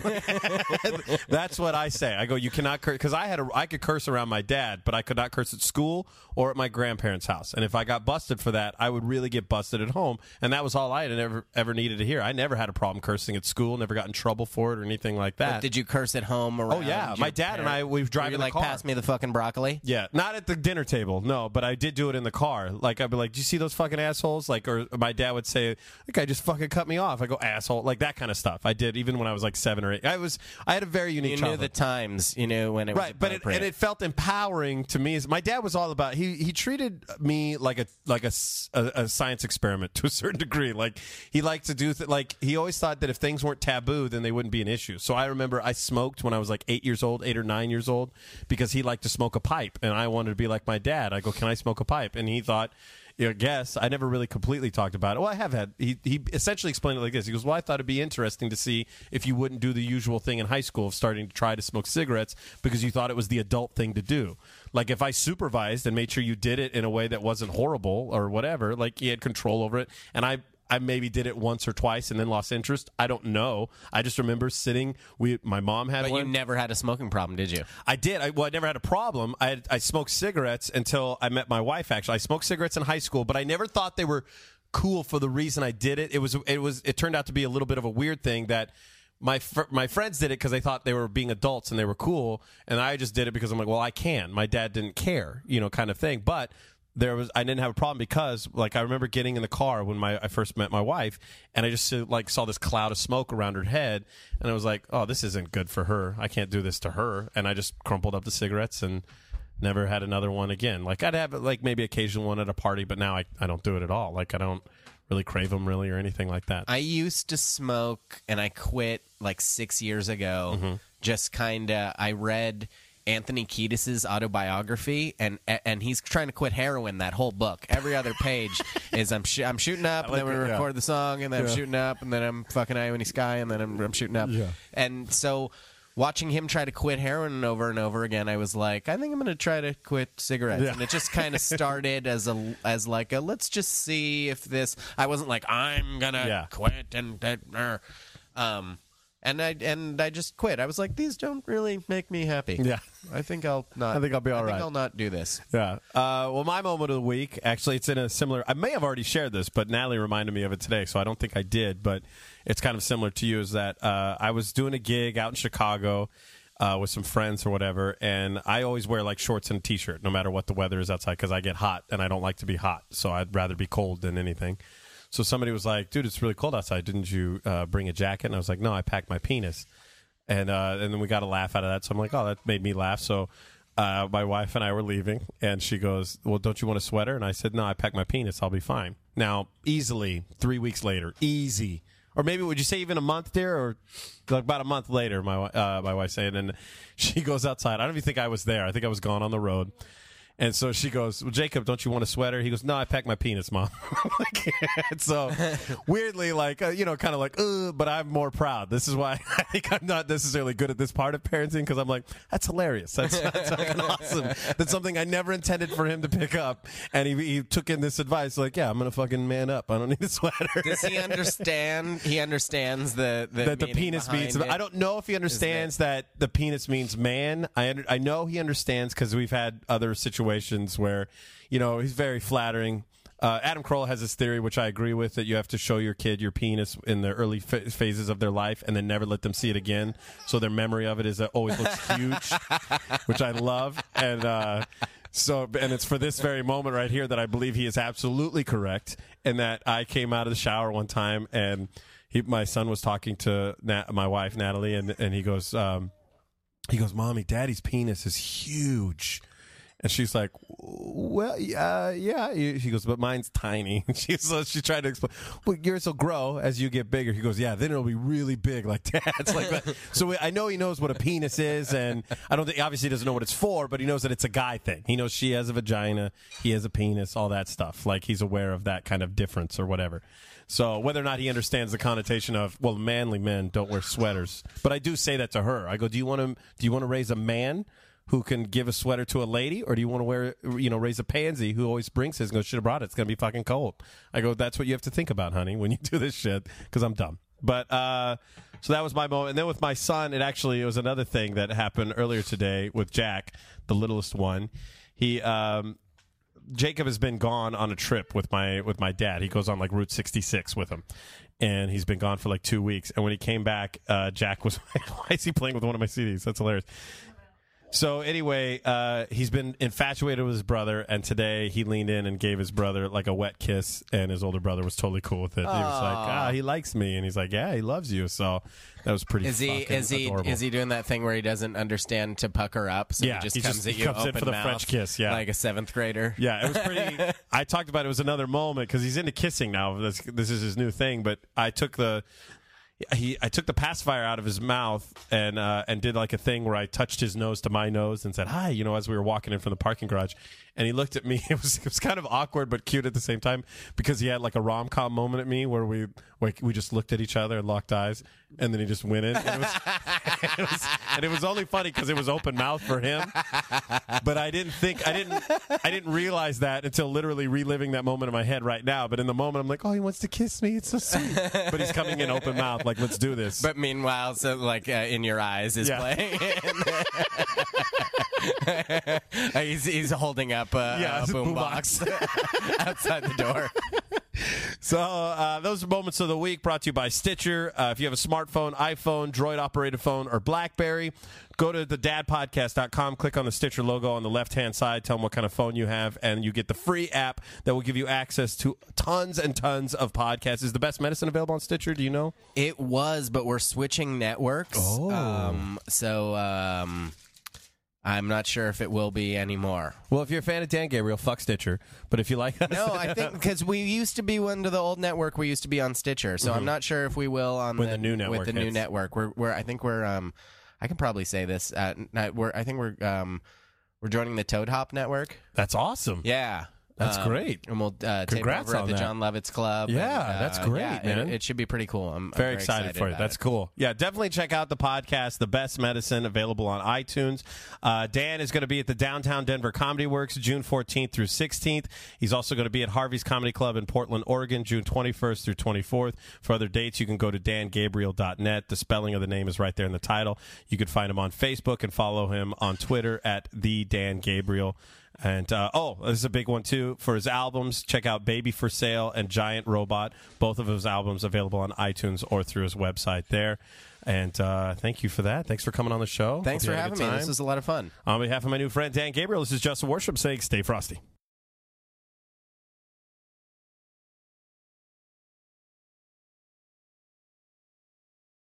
S2: That's what I say. I go, you cannot curse. Because I could curse around my dad, but I could not curse at school or at my grandparents' house. And if I got busted for that, I would really get busted at home. And that was all I had ever needed to hear. I never had a problem cursing at school, never got in trouble for it or anything like that.
S3: But did you curse at home around?
S2: Oh, yeah. My dad and I, we've driven the car.
S3: Pass me the fucking broccoli?
S2: Yeah. Not at the dinner table, no. But I did do it in the car. Like, I'd be like, do you see those fucking assholes? Like, or my dad would say, that guy just fucking cut me off. I go, asshole. Like, that kind of stuff. I did, even when I was like 7 or 8. I had a very unique childhood.
S3: You knew the times, when it was
S2: right, but it felt empowering to me. My dad was all about, he treated me like a science experiment to a certain degree. Like, he liked to do, like, he always thought that if things weren't taboo, then they wouldn't be an issue. So I remember I smoked when I was like 8 or 9 years old, because he liked to smoke a pipe, and I wanted to be like my dad. I go, can I smoke a pipe? And he thought, I guess. I never really completely talked about it. Well, I have had. He essentially explained it like this. He goes, well, I thought it'd be interesting to see if you wouldn't do the usual thing in high school of starting to try to smoke cigarettes because you thought it was the adult thing to do. Like, if I supervised and made sure you did it in a way that wasn't horrible or whatever, like, he had control over it. And I maybe did it once or twice and then lost interest. I don't know. I just remember sitting. My mom had one.
S3: But you never had a smoking problem, did you?
S2: I did. I never had a problem. I smoked cigarettes until I met my wife, actually. I smoked cigarettes in high school, but I never thought they were cool for the reason I did it. It turned out to be a little bit of a weird thing that my friends did it because they thought they were being adults and they were cool, and I just did it because I'm like, well, I can. My dad didn't care, kind of thing. But I didn't have a problem because, like, I remember getting in the car when I first met my wife, and I just saw this cloud of smoke around her head, and I was like, oh, this isn't good for her. I can't do this to her. And I just crumpled up the cigarettes and never had another one again. Like, I'd have like maybe occasional one at a party, but now I don't do it at all. Like, I don't really crave them really or anything like that.
S3: I used to smoke, and I quit like 6 years ago. Just kind of, I read Anthony Kiedis's autobiography, and he's trying to quit heroin. That whole book, every other page is I'm shooting up, and then we record the song, and then I'm shooting up, and then I'm fucking Ione Sky, and then I'm shooting up. And so watching him try to quit heroin over and over again, I was like, I think I'm going to try to quit cigarettes. And it just kind of started as like a let's just see if this. I wasn't like I'm gonna quit and I just quit. I was like, these don't really make me happy.
S2: Yeah.
S3: I think I'll not.
S2: I think I'll be all right.
S3: I think I'll not do this.
S2: Yeah. Well, my moment of the week, actually, it's in a similar. I may have already shared this, but Natalie reminded me of it today, so I don't think I did. But it's kind of similar to you. Is that I was doing a gig out in Chicago with some friends or whatever, and I always wear like shorts and a t-shirt no matter what the weather is outside because I get hot and I don't like to be hot, so I'd rather be cold than anything. So somebody was like, dude, it's really cold outside. Didn't you bring a jacket? And I was like, no, I packed my penis. And then we got a laugh out of that. So I'm like, oh, that made me laugh. So my wife and I were leaving, and she goes, well, don't you want a sweater? And I said, no, I packed my penis. I'll be fine. Now, easily 3 weeks later, easy. Or maybe, would you say even a month, dear? Or like about a month later, my wife said. And she goes outside. I don't even think I was there. I think I was gone on the road. And so she goes, well, Jacob, don't you want a sweater? He goes, no, I packed my penis, Mom. So weirdly, like, kind of like, but I'm more proud. This is why I think I'm not necessarily good at this part of parenting, because I'm like, that's hilarious. That's fucking awesome. That's something I never intended for him to pick up. And he took in this advice, like, yeah, I'm going to fucking man up. I don't need a sweater.
S3: Does he understand? He understands that the
S2: penis means. I don't know if he understands that the penis means man. I know he understands because we've had other situations where, he's very flattering. Adam Carolla has this theory, which I agree with, that you have to show your kid your penis in the early phases of their life and then never let them see it again. So their memory of it is always looks huge, which I love. And and it's for this very moment right here that I believe he is absolutely correct. And that I came out of the shower one time and my son was talking to my wife, Natalie, and he goes, Mommy, Daddy's penis is huge. And she's like, well, yeah. She goes, but mine's tiny. She tried to explain, well, yours will grow as you get bigger. He goes, yeah, then it'll be really big like Dad's. Like that. So I know he knows what a penis is, and I don't think, obviously he doesn't know what it's for, but he knows that it's a guy thing. He knows she has a vagina, he has a penis, all that stuff. Like, he's aware of that kind of difference or whatever. So whether or not he understands the connotation of, well, manly men don't wear sweaters. But I do say that to her. I go, do you want to raise a man who can give a sweater to a lady, or do you want to raise a pansy who always brings his and goes, should have brought it, it's going to be fucking cold. I go, that's what you have to think about, honey, when you do this shit, because I'm dumb. But so that was my moment. And then with my son, it was another thing that happened earlier today with Jack, the littlest one. Jacob has been gone on a trip with my dad. He goes on like Route 66 with him. And he's been gone for like 2 weeks. And when he came back, Jack was why is he playing with one of my CDs? That's hilarious. So anyway, he's been infatuated with his brother, and today he leaned in and gave his brother like a wet kiss, and his older brother was totally cool with it. Aww. He was like, he likes me, and he's like, yeah, he loves you. So that was pretty adorable.
S3: Is he doing that thing where he doesn't understand to pucker up, so he just comes at you
S2: comes
S3: open
S2: in for the
S3: mouth,
S2: French kiss, yeah,
S3: like a 7th grader?
S2: Yeah, it was pretty. I talked about it was another moment because he's into kissing now. This is his new thing, but I took the pacifier out of his mouth and did like a thing where I touched his nose to my nose and said hi, as we were walking in from the parking garage, and he looked at me. It was kind of awkward but cute at the same time because he had like a rom-com moment at me where we just looked at each other and locked eyes, and then he just went in. And it was only funny because it was open mouth for him, but I didn't realize that until literally reliving that moment in my head right now. But in the moment, I'm like, oh, he wants to kiss me. It's so sweet. But he's coming in open mouth. Like, let's do this.
S3: But meanwhile, so like in your eyes is playing. he's holding up a boombox outside the door.
S2: So those are moments of the week brought to you by Stitcher. If you have a smartphone, iPhone, Droid-operated phone, or BlackBerry, go to thedadpodcast.com, click on the Stitcher logo on the left-hand side, tell them what kind of phone you have, and you get the free app that will give you access to tons and tons of podcasts. Is The Best Medicine available on Stitcher? Do you know?
S3: It was, but we're switching networks. I'm not sure if it will be anymore.
S2: Well, if you're a fan of Dan Gabriel, fuck Stitcher. But if you like us...
S3: No, I think because we used to be under the old network, we used to be on Stitcher. So I'm not sure if we will on
S2: the new network.
S3: With the new network. I think we're I can probably say this. I think we're joining the Toad Hop network.
S2: That's awesome.
S3: Yeah.
S2: That's great.
S3: And we'll tape over at the John Lovitz Club.
S2: Yeah, that's great, man.
S3: It should be pretty cool. I'm
S2: very excited for it. That's cool. Yeah, definitely check out the podcast, The Best Medicine, available on iTunes. Dan is going to be at the Downtown Denver Comedy Works June 14th through 16th. He's also going to be at Harvey's Comedy Club in Portland, Oregon, June 21st through 24th. For other dates, you can go to dangabriel.net. The spelling of the name is right there in the title. You can find him on Facebook and follow him on Twitter at the Dan Gabriel. And, this is a big one, too. For his albums, check out Baby for Sale and Giant Robot. Both of his albums available on iTunes or through his website there. And thank you for that. Thanks for coming on the show.
S3: Thanks for having me. This was a lot of fun.
S2: On behalf of my new friend Dan Gabriel, this is Justin Worship saying stay frosty.